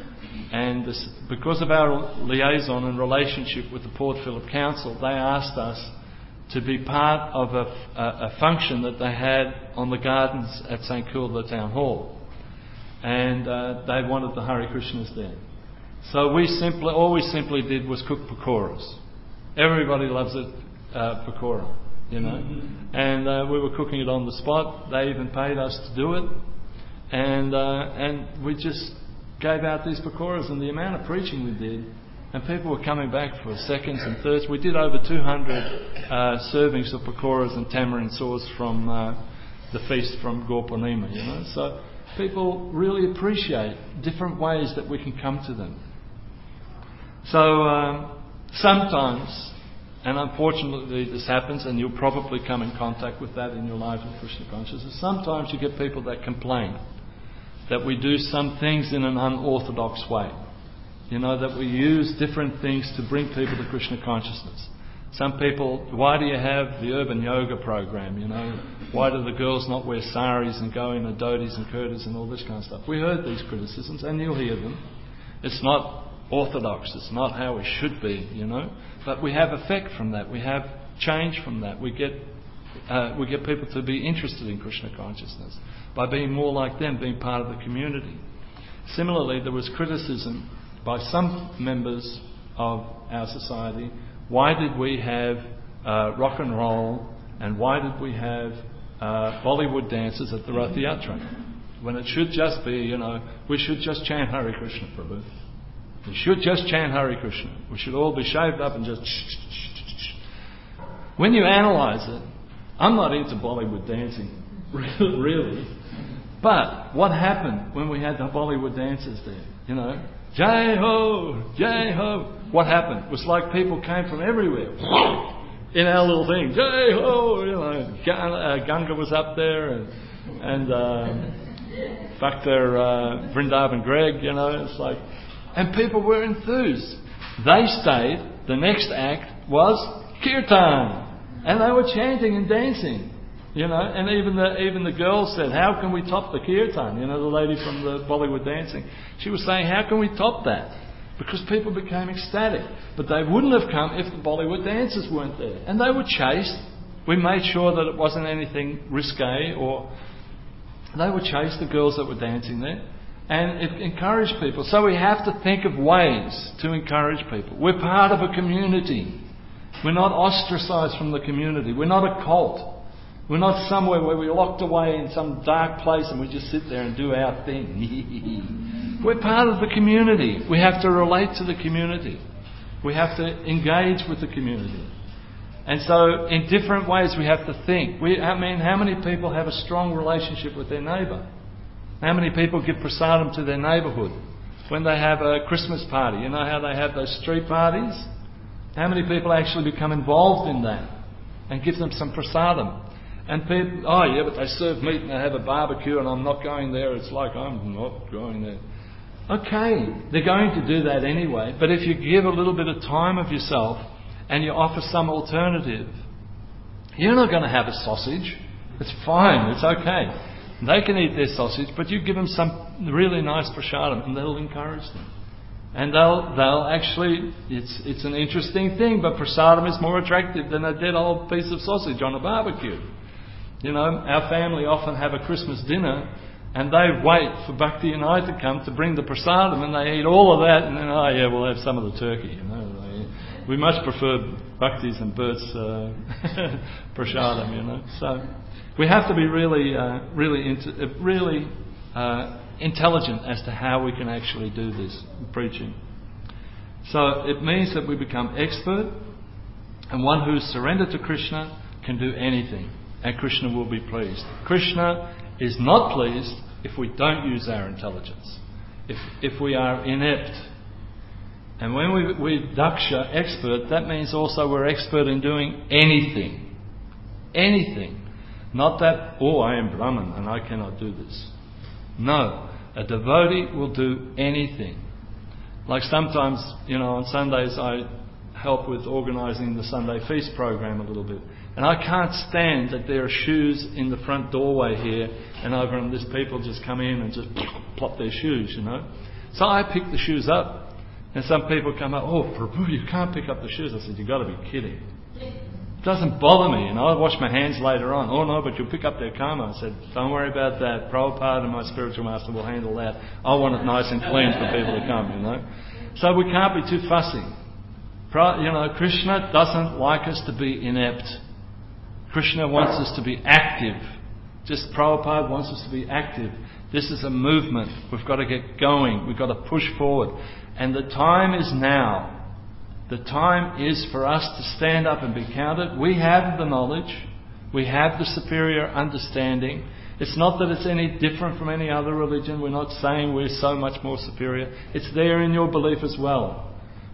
And this, because of our liaison and relationship with the Port Phillip Council, they asked us to be part of a, a, a function that they had on the gardens at St Kilda Town Hall. And uh, they wanted the Hare Krishnas there. So we simply, all we simply did was cook pakoras. Everybody loves it, uh, pakora, you know. Mm-hmm. And uh, we were cooking it on the spot. They even paid us to do it. And uh, and we just gave out these pakoras, and the amount of preaching we did, and people were coming back for seconds and thirds. We did over two hundred uh, servings of pakoras and tamarind sauce from uh, the feast from Gorpanima, you know. So people really appreciate different ways that we can come to them. So um, sometimes, and unfortunately this happens, and you'll probably come in contact with that in your life in Krishna consciousness, sometimes you get people that complain that we do some things in an unorthodox way. You know, that we use different things to bring people to Krishna consciousness. Some people, why do you have the urban yoga program, you know? Why do the girls not wear saris and go in the dhotis and kurtas and all this kind of stuff? We heard these criticisms, and you'll hear them. It's not orthodox, it's not how we should be, you know? But we have effect from that, we have change from that. We get uh, we get people to be interested in Krishna consciousness by being more like them, being part of the community. Similarly, there was criticism by some members of our society. Why did we have uh, rock and roll, and why did we have uh, Bollywood dances at the Rath Yatra? When it should just be, you know, we should just chant Hare Krishna, Prabhu. We should just chant Hare Krishna. We should all be shaved up and just... When you analyse it, I'm not into Bollywood dancing, really. But what happened when we had the Bollywood dancers there? You know, Jai Ho, Jai Ho. What happened? It was like people came from everywhere in our little thing. Jai Ho, you know, Ganga was up there, and, and uh, Bhakta uh, Vrindavan Greg, you know, it's like, and people were enthused. They stayed. The next act was Kirtan, and they were chanting and dancing. You know, and even the even the girls said, how can we top the Kirtan? You know, the lady from the Bollywood dancing. She was saying, how can we top that? Because people became ecstatic. But they wouldn't have come if the Bollywood dancers weren't there. And they were chaste. We made sure that it wasn't anything risque, or they were chaste, the girls that were dancing there. And it encouraged people. So we have to think of ways to encourage people. We're part of a community. We're not ostracised from the community. We're not a cult. We're not somewhere where we're locked away in some dark place and we just sit there and do our thing. We're part of the community. We have to relate to the community. We have to engage with the community. And so in different ways we have to think. We, I mean, how many people have a strong relationship with their neighbour? How many people give prasadam to their neighbourhood? When they have a Christmas party, you know how they have those street parties? How many people actually become involved in that and give them some prasadam? And people, oh yeah, but they serve meat and they have a barbecue and I'm not going there. It's like, I'm not going there. Okay, they're going to do that anyway. But if you give a little bit of time of yourself and you offer some alternative, you're not going to have a sausage. It's fine, it's okay. They can eat their sausage, but you give them some really nice prasadam and that'll encourage them. And they'll they'll actually, it's it's an interesting thing, but prasadam is more attractive than a dead old piece of sausage on a barbecue. You know, our family often have a Christmas dinner and they wait for Bhakti and I to come to bring the prasadam, and they eat all of that and then, oh yeah, we'll have some of the turkey, you know. We much prefer Bhakti's and Bert's uh, prasadam, you know. So we have to be really, uh, really, into, really uh, intelligent as to how we can actually do this preaching. So it means that we become expert, and one who's surrendered to Krishna can do anything, and Krishna will be pleased. Krishna is not pleased if we don't use our intelligence, if if we are inept. And when we, we daksha, expert, that means also we're expert in doing anything. Anything. Not that, oh, I am Brahman and I cannot do this. No. A devotee will do anything. Like sometimes, you know, on Sundays I help with organising the Sunday Feast program a little bit. And I can't stand that there are shoes in the front doorway here and over, and these people just come in and just plop their shoes, you know. So I pick the shoes up. And some people come up, oh, Prabhu, you can't pick up the shoes. I said, you've got to be kidding. It doesn't bother me, you know. I wash my hands later on. Oh, no, but you'll pick up their karma. I said, don't worry about that. Prabhupada and my spiritual master will handle that. I want it nice and clean for people to come, you know. So we can't be too fussy. You know, Krishna doesn't like us to be inept. Krishna wants us to be active. Just Prabhupada wants us to be active. This is a movement. We've got to get going. We've got to push forward. And the time is now. The time is for us to stand up and be counted. We have the knowledge. We have the superior understanding. It's not that it's any different from any other religion. We're not saying we're so much more superior. It's there in your belief as well.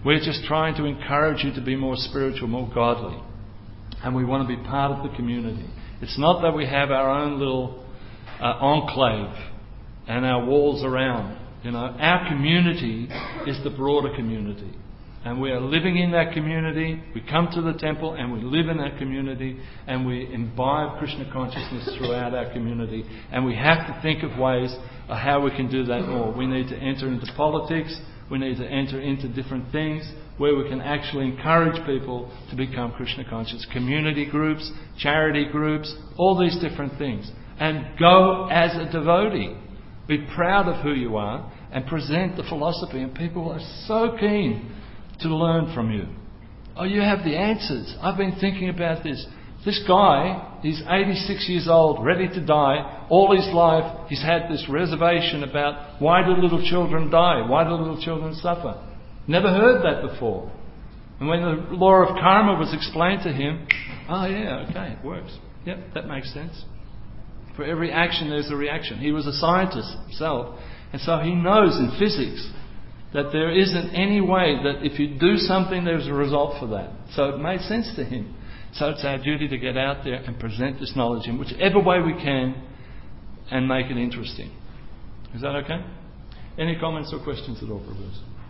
We're just trying to encourage you to be more spiritual, more godly. And we want to be part of the community. It's not that we have our own little uh, enclave and our walls around. You know, our community is the broader community. And we are living in that community. We come to the temple and we live in that community, and we imbibe Krishna consciousness throughout our community. And we have to think of ways of how we can do that more. We need to enter into politics. We need to enter into different things where we can actually encourage people to become Krishna conscious. Community groups, charity groups, all these different things. And go as a devotee. Be proud of who you are and present the philosophy. And people are so keen to learn from you. Oh, you have the answers. I've been thinking about this. This guy, he's eighty-six years old, ready to die. All his life he's had this reservation about why do little children die? Why do little children suffer? Never heard that before. And when the law of karma was explained to him, oh yeah, okay, it works. Yep, that makes sense. For every action there's a reaction. He was a scientist himself, and so he knows in physics that there isn't any way that if you do something there's a result for that. So it made sense to him. So it's our duty to get out there and present this knowledge in whichever way we can and make it interesting. Is that okay? Any comments or questions at all, Prabhu?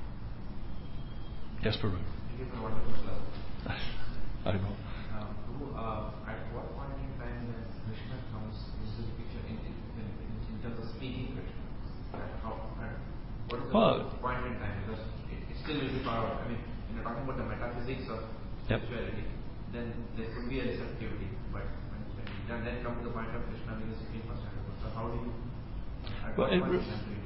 Yes, Prabhu. Thank you for a wonderful class. I will. Uh, Prabhu, uh, at what point in time when Krishna comes into the picture in, in, in, in terms of speaking Krishna? At how, at what is the well, point in time? Because it, it still is power. I mean, when you're talking about the metaphysics of yep. spirituality, then there could be a receptivity. But when, when you can then come to the point of Krishna being the supreme personality, so how do you? At well, what it, point in time do you?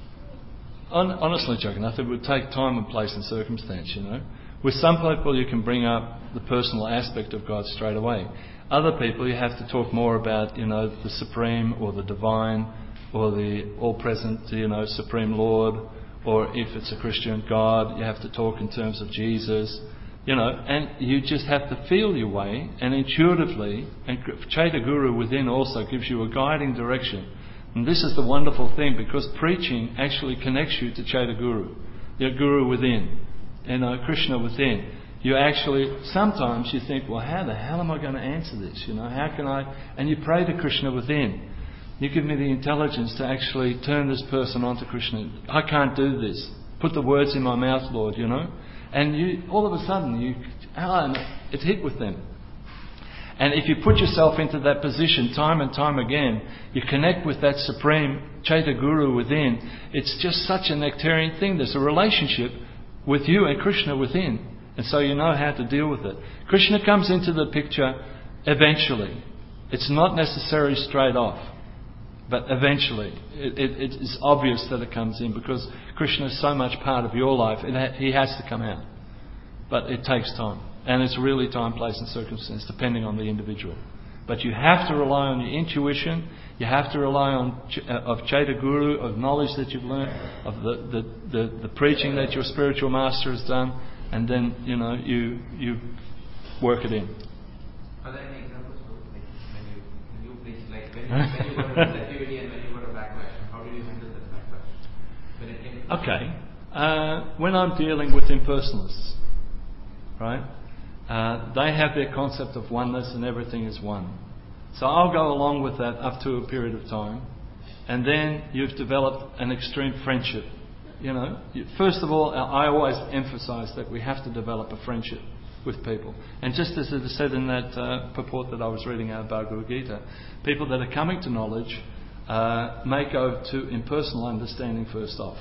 Honestly, Jagannath, it would take time and place and circumstance, you know. With some people you can bring up the personal aspect of God straight away. Other people you have to talk more about, you know, the Supreme or the Divine or the all-present, you know, Supreme Lord, or if it's a Christian, God, you have to talk in terms of Jesus, you know, and you just have to feel your way and intuitively, and Chaitya Guru within also gives you a guiding direction. And this is the wonderful thing, because preaching actually connects you to Chaitya Guru, your Guru within, you know, Krishna within. You actually, sometimes you think, well, how the hell am I going to answer this? You know, how can I? And you pray to Krishna within. You give me the intelligence to actually turn this person on to Krishna. I can't do this. Put the words in my mouth, Lord, you know. And you, all of a sudden, you, oh, it hit with them. And if you put yourself into that position time and time again, you connect with that Supreme Chaitya Guru within. It's just such a nectarian thing. There's a relationship with you and Krishna within. And so you know how to deal with it. Krishna comes into the picture eventually. It's not necessarily straight off. But eventually. It, it, it is obvious that it comes in, because Krishna is so much part of your life. It ha- he has to come out. But it takes time. And it's really time, place and circumstance, depending on the individual. But you have to rely on your intuition. You have to rely on ch- uh, of Chaitya Guru, of knowledge that you've learned, of the, the, the, the preaching that your spiritual master has done, and then, you know, you you work it in. Are there any examples of, like, when you, when you preach, like when you, when you got a receptivity and when you got a backlash? How did you handle that backlash? When it came to Okay. Uh, when I'm dealing with impersonalists, right? Uh, they have their concept of oneness and everything is one. So I'll go along with that up to a period of time, and then you've developed an extreme friendship. You know, you, first of all, I always emphasise that we have to develop a friendship with people. And just as it is said in that uh, purport that I was reading out of Bhagavad Gita, people that are coming to knowledge uh, may go to impersonal understanding first off.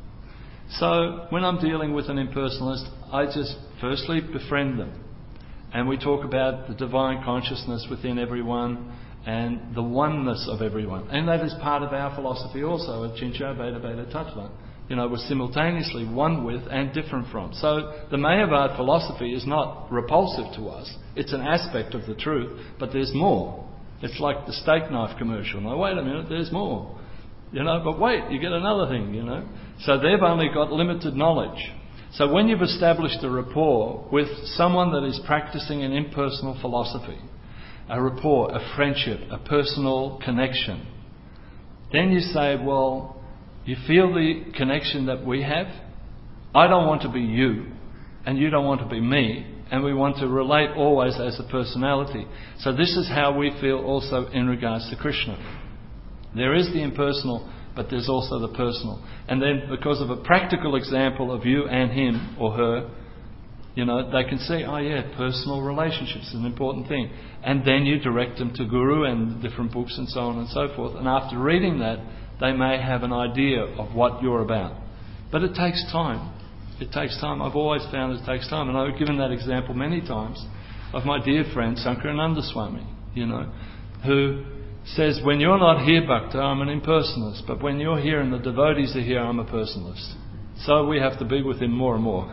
So when I'm dealing with an impersonalist, I just firstly befriend them. And we talk about the divine consciousness within everyone and the oneness of everyone. And that is part of our philosophy also at Chincho Beta Beta Tattva. You know, we're simultaneously one with and different from. So the Mayavad philosophy is not repulsive to us. It's an aspect of the truth, but there's more. It's like the steak knife commercial. No, wait a minute, there's more. You know, but wait, you get another thing, you know. So they've only got limited knowledge. So when you've established a rapport with someone that is practicing an impersonal philosophy, a rapport, a friendship, a personal connection, then you say, well, you feel the connection that we have? I don't want to be you. and you don't want to be me, and we want to relate always as a personality. So this is how we feel also in regards to Krishna. There is the impersonal, but there's also the personal. And then because of a practical example of you and him or her, you know, they can see, oh yeah, personal relationships is an important thing. And then you direct them to Guru and different books and so on and so forth. And after reading that, they may have an idea of what you're about. But it takes time. It takes time. I've always found it takes time. And I've given that example many times of my dear friend Sankarananda Swami, you know, who says, when you're not here, Bhakta, I'm an impersonalist. But when you're here and the devotees are here, I'm a personalist. So we have to be with him more and more.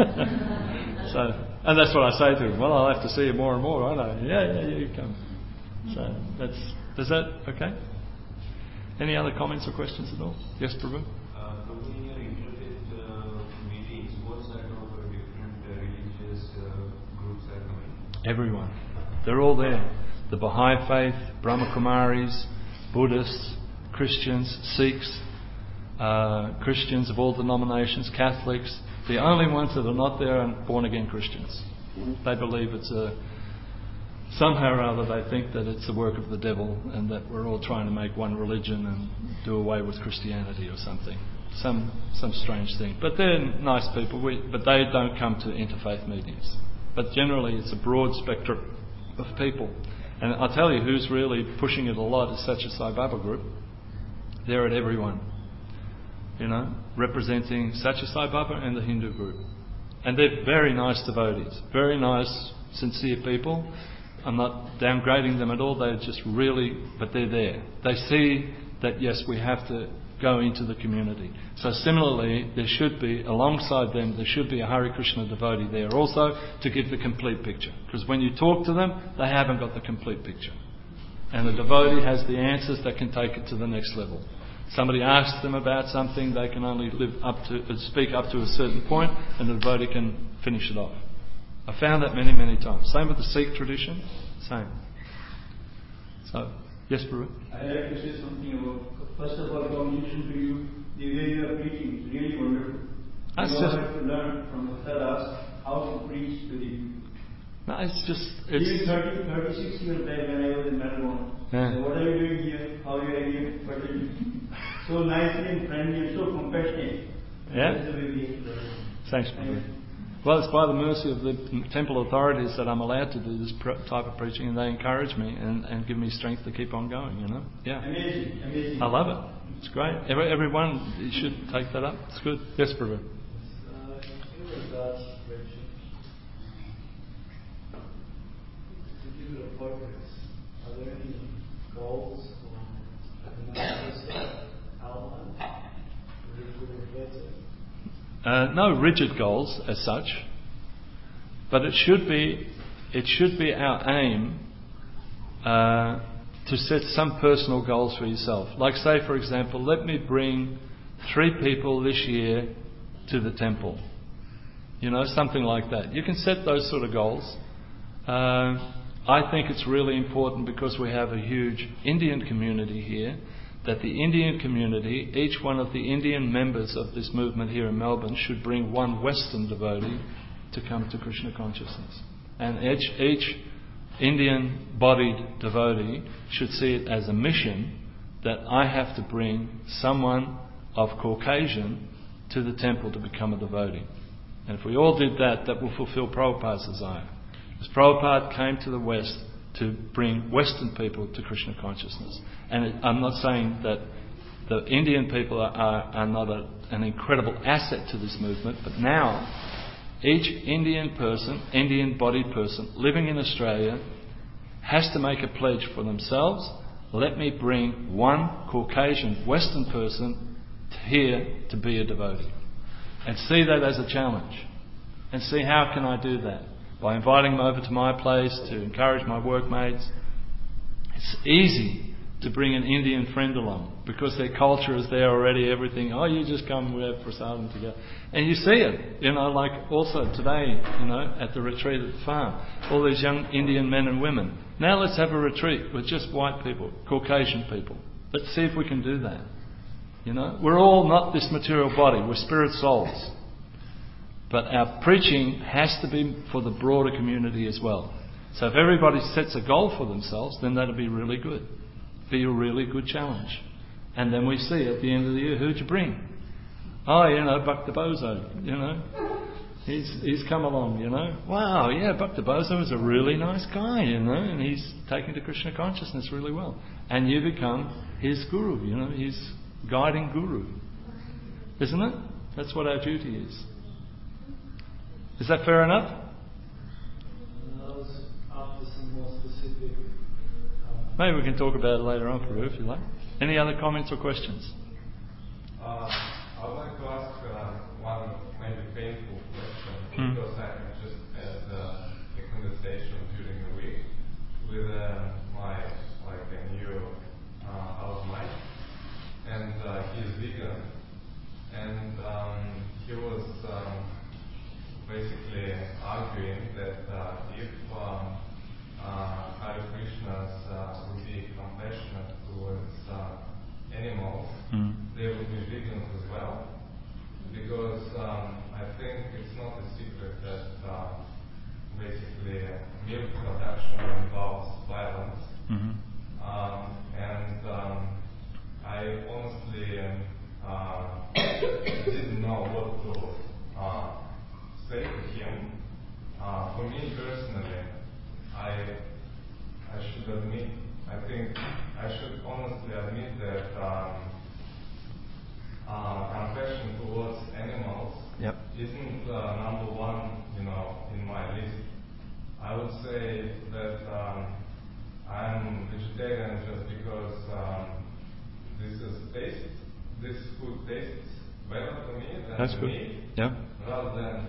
So, and that's what I say to him. Well, I'll have to see you more and more, won't I? Yeah, yeah, yeah, you come. So that's, is that okay? Any other comments or questions at all? Yes, Prabhu? Uh, in your interfaith uh, meetings, what sort of different uh, religious uh, groups are coming? Everyone. They're all there. The Baha'i faith, Brahma Kumaris, Buddhists, Christians, Sikhs, uh, Christians of all denominations, Catholics. The only ones that are not there are born-again Christians. They believe it's a... Somehow or other they think that it's the work of the devil and that we're all trying to make one religion and do away with Christianity or something. Some some strange thing. But they're nice people, we, but they don't come to interfaith meetings. But generally it's a broad spectrum of people. And I'll tell you who's really pushing it a lot is Satya Sai Baba group. They're at everyone. You know, representing Satya Sai Baba and the Hindu group. And they're very nice devotees, very nice, sincere people. I'm not downgrading them at all, they're just really, but they're there. They see that yes, we have to go into the community. So similarly, there should be, alongside them, there should be a Hare Krishna devotee there also to give the complete picture. Because when you talk to them, they haven't got the complete picture. And the devotee has the answers that can take it to the next level. Somebody asks them about something, they can only live up to, speak up to a certain point, and the devotee can finish it off. I found that many, many times. Same with the Sikh tradition, same. So, yes, Prabhu? I'd like to say something about, first of all, congratulations to you. The way you are preaching is really wonderful. That's you just... have to learn from the fellas how to preach to the people. No, it's just... It's Even thirty, thirty-six years back when I was in Melbourne. Yeah. So what are you doing here? How are you here? But so nicely and friendly and so compassionate. Yeah? That's the way we have to learn. Thanks, Prabhu. Well, it's by the mercy of the temple authorities that I'm allowed to do this pr- type of preaching, and they encourage me and, and give me strength to keep on going, you know. Yeah. Amazing, amazing. I love it. It's great. Every, everyone you should take that up. It's good. Yes, Prabhu. Uh, in regards to friendship, to give it a focus, are there any goals or analysis outline that you could refer to? Uh, no rigid goals as such, but it should be it should be our aim uh, to set some personal goals for yourself. Like say, for example, let me bring three people this year to the temple. You know, something like that. You can set those sort of goals. Uh, I think it's really important because we have a huge Indian community here, that the Indian community, each one of the Indian members of this movement here in Melbourne should bring one Western devotee to come to Krishna consciousness. And each, each Indian-bodied devotee should see it as a mission that I have to bring someone of Caucasian to the temple to become a devotee. And if we all did that, that will fulfill Prabhupada's desire. Because Prabhupada came to the West to bring Western people to Krishna consciousness. And it, I'm not saying that the Indian people are, are, are not a, an incredible asset to this movement, but now each Indian person, Indian-bodied person living in Australia has to make a pledge for themselves. Let me bring one Caucasian Western person here to be a devotee. And see that as a challenge. And see how can I do that. By inviting them over to my place to encourage my workmates. It's easy to bring an Indian friend along because their culture is there already, everything. Oh, you just come, we have prasadam together. And you see it, you know, like also today, you know, at the retreat at the farm. All these young Indian men and women. Now let's have a retreat with just white people, Caucasian people. Let's see if we can do that. You know, we're all not this material body, we're spirit souls. But our preaching has to be for the broader community as well. So if everybody sets a goal for themselves, then that'll be really good. Be a really good challenge. And then we see at the end of the year, who'd you bring? Oh, you know, Bhakta Bozo, you know. He's he's come along, you know. Wow, yeah, Bhakta Bozo is a really nice guy, you know, and he's taken to Krishna consciousness really well. And you become his guru, you know, his guiding guru. Isn't it? That's what our duty is. Is that fair enough? I was after some more specific. Uh, Maybe we can talk about it later on, Prabhu, if you like. Any other comments or questions? Uh, I would like to ask uh, one maybe painful question, Hmm. because I just had uh, a conversation during the week with uh, my like a new uh, housemate, and uh, he's vegan, and um, he was um, basically arguing that uh, if um, uh, Hare Krishnas uh, would be compassionate towards uh, animals, Mm. they would be vegans as well, because um, I think it's not a secret that uh, basically milk production involves violence, Mm-hmm. um, and um, I honestly uh, didn't know what to uh, say to him. Uh, for me personally, I I should admit, I think I should honestly admit that um, uh, compassion towards animals Yep. isn't uh, number one, you know, in my list. I would say that um, I'm vegetarian just because um, this is taste, this food tastes better to me than That's to good. me, Yeah. rather than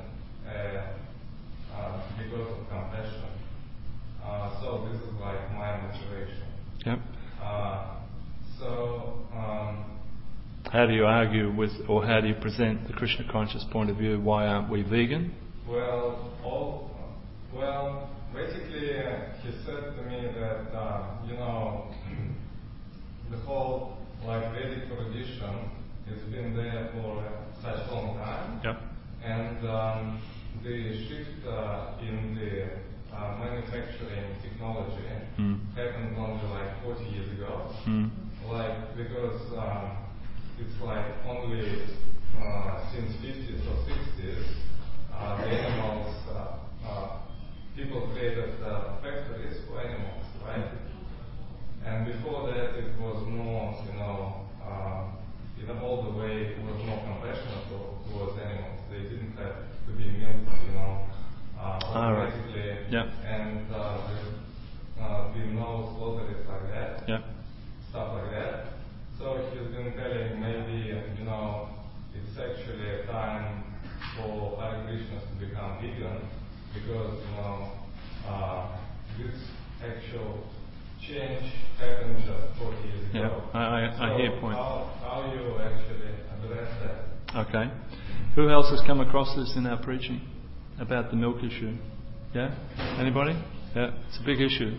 uh, uh, because of compassion. Uh, so this is like my motivation. Yep. Uh, so um, How do you argue with, or how do you present the Krishna conscious point of view? Why aren't we vegan? well, all well, basically, uh, he said to me that uh, you know the whole like Vedic tradition has been there for such a long time, Yep. and um, the shift uh, in the uh, manufacturing technology Mm. happened only like forty years ago. Mm. Like because um, it's like only uh, since fifties or sixties uh, the animals uh, uh, people created uh, factories for animals, right? And before that it was more, you know, uh, in a older way it was more compassionate to- towards animals. They didn't have to be milked, you know, uh, Ah, right. automatically, Yep. and uh, there's uh, been no slaughterings like that, Yep. stuff like that. So he's been telling maybe, you know, it's actually a time for Hare Krishnas to become vegan, because, you know, uh, this actual change happened just forty years Yeah, ago. I, I, I so hear your point. How, how you actually address that? Okay. Who else has come across this in our preaching about the milk issue? Yeah? Anybody? Yeah, it's a big issue.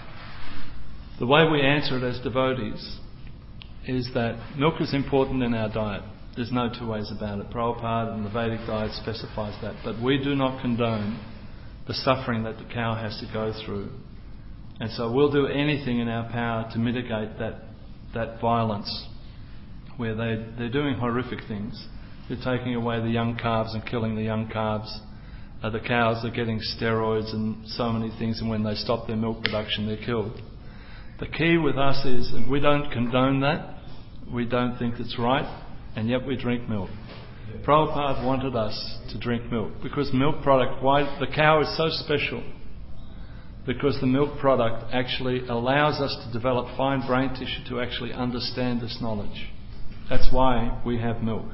The way we answer it as devotees is that milk is important in our diet. There's no two ways about it. Prabhupada and the Vedic diet specifies that. But we do not condone the suffering that the cow has to go through. And so we'll do anything in our power to mitigate that that violence, where they, they're doing horrific things. They're taking away the young calves and killing the young calves. Uh, the cows are getting steroids and so many things, and when they stop their milk production, they're killed. The key with us is we don't condone that. We don't think it's right, and yet we drink milk. Prabhupada wanted us to drink milk because milk product, why the cow is so special, because the milk product actually allows us to develop fine brain tissue to actually understand this knowledge. That's why we have milk.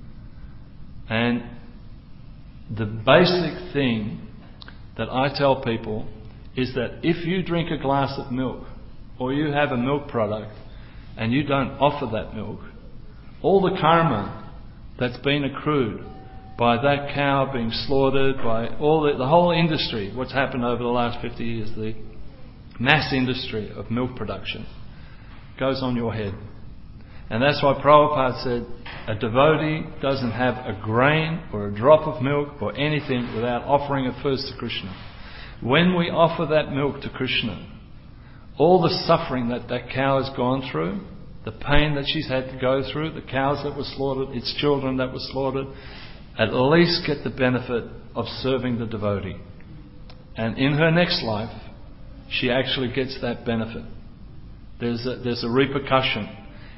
And the basic thing that I tell people is that if you drink a glass of milk or you have a milk product and you don't offer that milk, all the karma that's been accrued by that cow being slaughtered, by all the, the whole industry, what's happened over the last fifty years, the mass industry of milk production, goes on your head. And that's why Prabhupada said, a devotee doesn't have a grain or a drop of milk or anything without offering it first to Krishna. When we offer that milk to Krishna, all the suffering that that cow has gone through, the pain that she's had to go through, the cows that were slaughtered, its children that were slaughtered, at least get the benefit of serving the devotee. And in her next life, she actually gets that benefit. There's a, there's a repercussion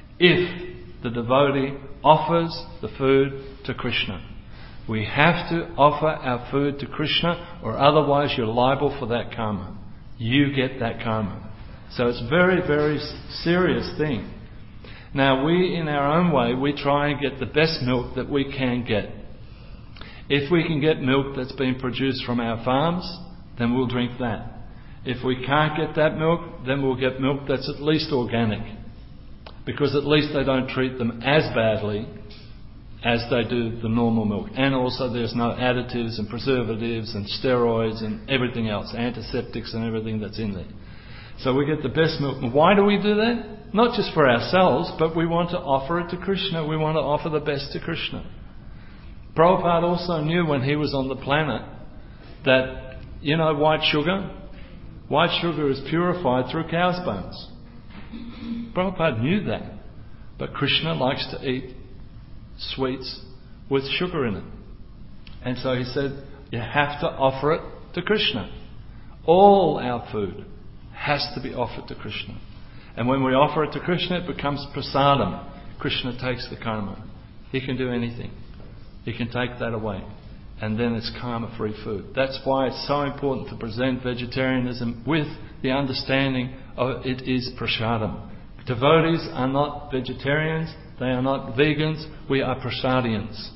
if the devotee offers the food to Krishna. We have to offer our food to Krishna, or otherwise you're liable for that karma. You get that karma. So it's a very, very serious thing. Now we, in our own way, we try and get the best milk that we can get. If we can get milk that's been produced from our farms, then we'll drink that. If we can't get that milk, then we'll get milk that's at least organic. Because at least they don't treat them as badly as they do the normal milk. And also there's no additives and preservatives and steroids and everything else, antiseptics and everything that's in there. So we get the best milk. And why do we do that? Not just for ourselves, but we want to offer it to Krishna. We want to offer the best to Krishna. Prabhupada also knew when he was on the planet that, you know, white sugar? White sugar is purified through cow's bones. Prabhupada knew that. But Krishna likes to eat sweets with sugar in it. And so he said, you have to offer it to Krishna. All our food has to be offered to Krishna. And when we offer it to Krishna, it becomes prasadam. Krishna takes the karma. He can do anything. He can take that away. And then it's karma-free food. That's why it's so important to present vegetarianism with the understanding of it is prasadam. Devotees are not vegetarians. They are not vegans. We are prasadians.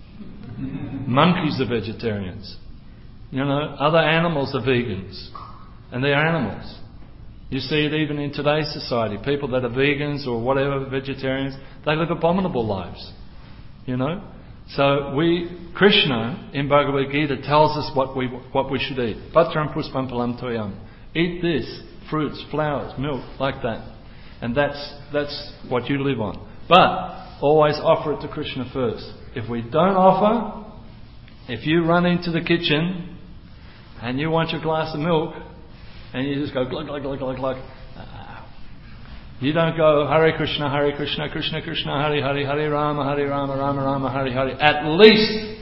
Monkeys are vegetarians. You know, other animals are vegans. And they are animals. You see it even in today's society. People that are vegans or whatever, vegetarians, they live abominable lives. You know? So we, Krishna in Bhagavad Gita tells us what we what we should eat. Patram puspam palam toyam. Eat this, fruits, flowers, milk, like that. And that's that's what you live on. But always offer it to Krishna first. If we don't offer, if you run into the kitchen and you want your glass of milk and you just go glug glug glug glug glug, you don't go Hare Krishna, Hare Krishna, Krishna Krishna, Hare Hare, Hare Rama, Hare Rama, Rama Rama, Hare Hare. At least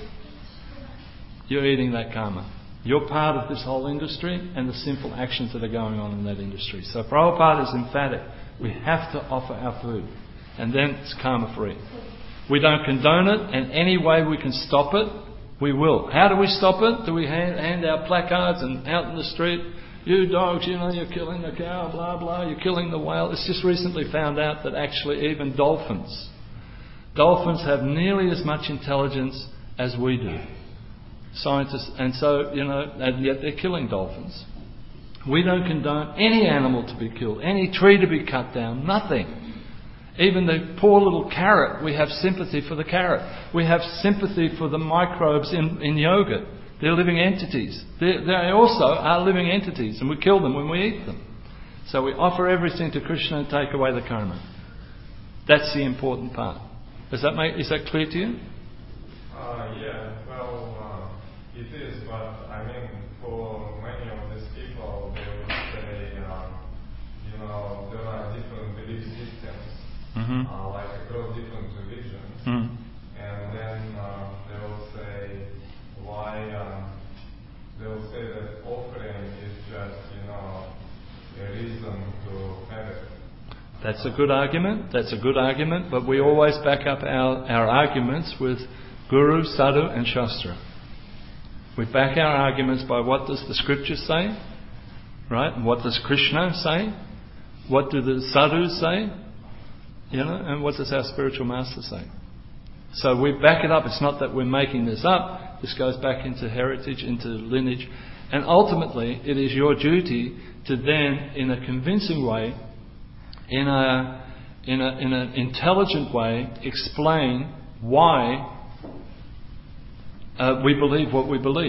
you're eating that karma. You're part of this whole industry and the sinful actions that are going on in that industry. So Prabhupada is emphatic. We have to offer our food. And then it's karma free. We don't condone it, and any way we can stop it, we will. How do we stop it? Do we hand, hand out placards and out in the street, you dogs, you know, you're killing the cow, blah, blah, you're killing the whale. It's just recently found out that actually even dolphins, dolphins have nearly as much intelligence as we do. Scientists, and so, you know, and yet they're killing dolphins. We don't condone any animal to be killed, any tree to be cut down, nothing. Even the poor little carrot, we have sympathy for the carrot. We have sympathy for the microbes in, in yogurt. They're living entities. They're, they also are living entities, and we kill them when we eat them. So we offer everything to Krishna and take away the karma. That's the important part. Does that make, is that clear to you? Uh, yeah, well, uh, it is, but I mean, for many of these people, they would say, um, you know, there are different belief systems, Mm-hmm. uh, like across different religions, Mm. and then uh, they will say, why, um, they will say that offering is just, you know, a reason to have it. That's a good argument. That's a good argument. But we always back up our, our arguments with Guru, Sadhu and Shastra. We back our arguments by what does the scripture say, right? And what does Krishna say? What do the sadhus say? You know, and what does our spiritual master say? So we back it up. It's not that we're making this up. This goes back into heritage, into lineage. And ultimately, it is your duty to then, in a convincing way, in a in a in an intelligent way, explain why uh, we believe what we believe.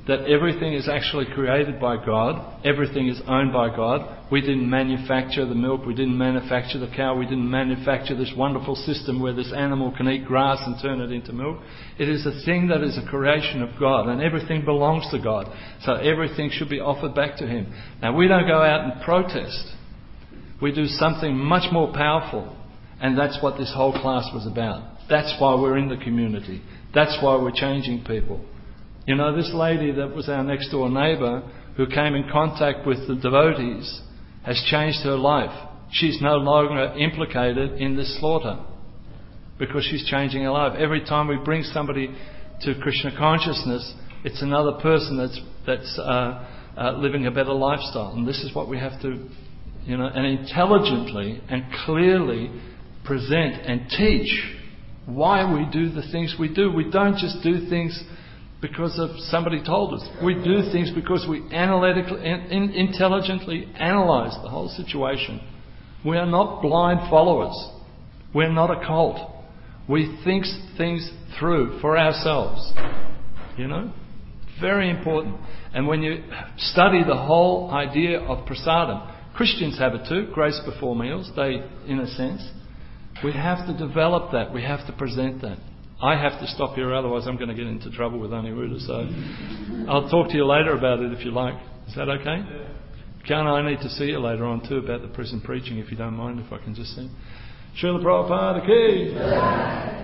that everything is actually created by God, everything is owned by God. We didn't manufacture the milk, we didn't manufacture the cow, we didn't manufacture this wonderful system where this animal can eat grass and turn it into milk. It is a thing that is a creation of God, and everything belongs to God. So everything should be offered back to Him. Now, we don't go out and protest. We do something much more powerful, and that's what this whole class was about. That's why we're in the community. That's why we're changing people. You know, this lady that was our next door neighbour who came in contact with the devotees has changed her life. She's no longer implicated in this slaughter because she's changing her life. Every time we bring somebody to Krishna consciousness, it's another person that's that's uh, uh, living a better lifestyle. And this is what we have to, you know, and intelligently and clearly present and teach why we do the things we do. We don't just do things because of somebody told us. We do things because we analytically, in, intelligently analyse the whole situation. We are not blind followers. We're not a cult. We think things through for ourselves. You know? Very important. And when you study the whole idea of prasadam, Christians have it too, grace before meals. They, in a sense, we have to develop that. We have to present that. I have to stop here, otherwise I'm going to get into trouble with Aniruddha. So I'll talk to you later about it if you like. Is that okay? Yeah. Kiana, I need to see you later on too about the prison preaching, if you don't mind, if I can just sing. Srila Prabhupada ki!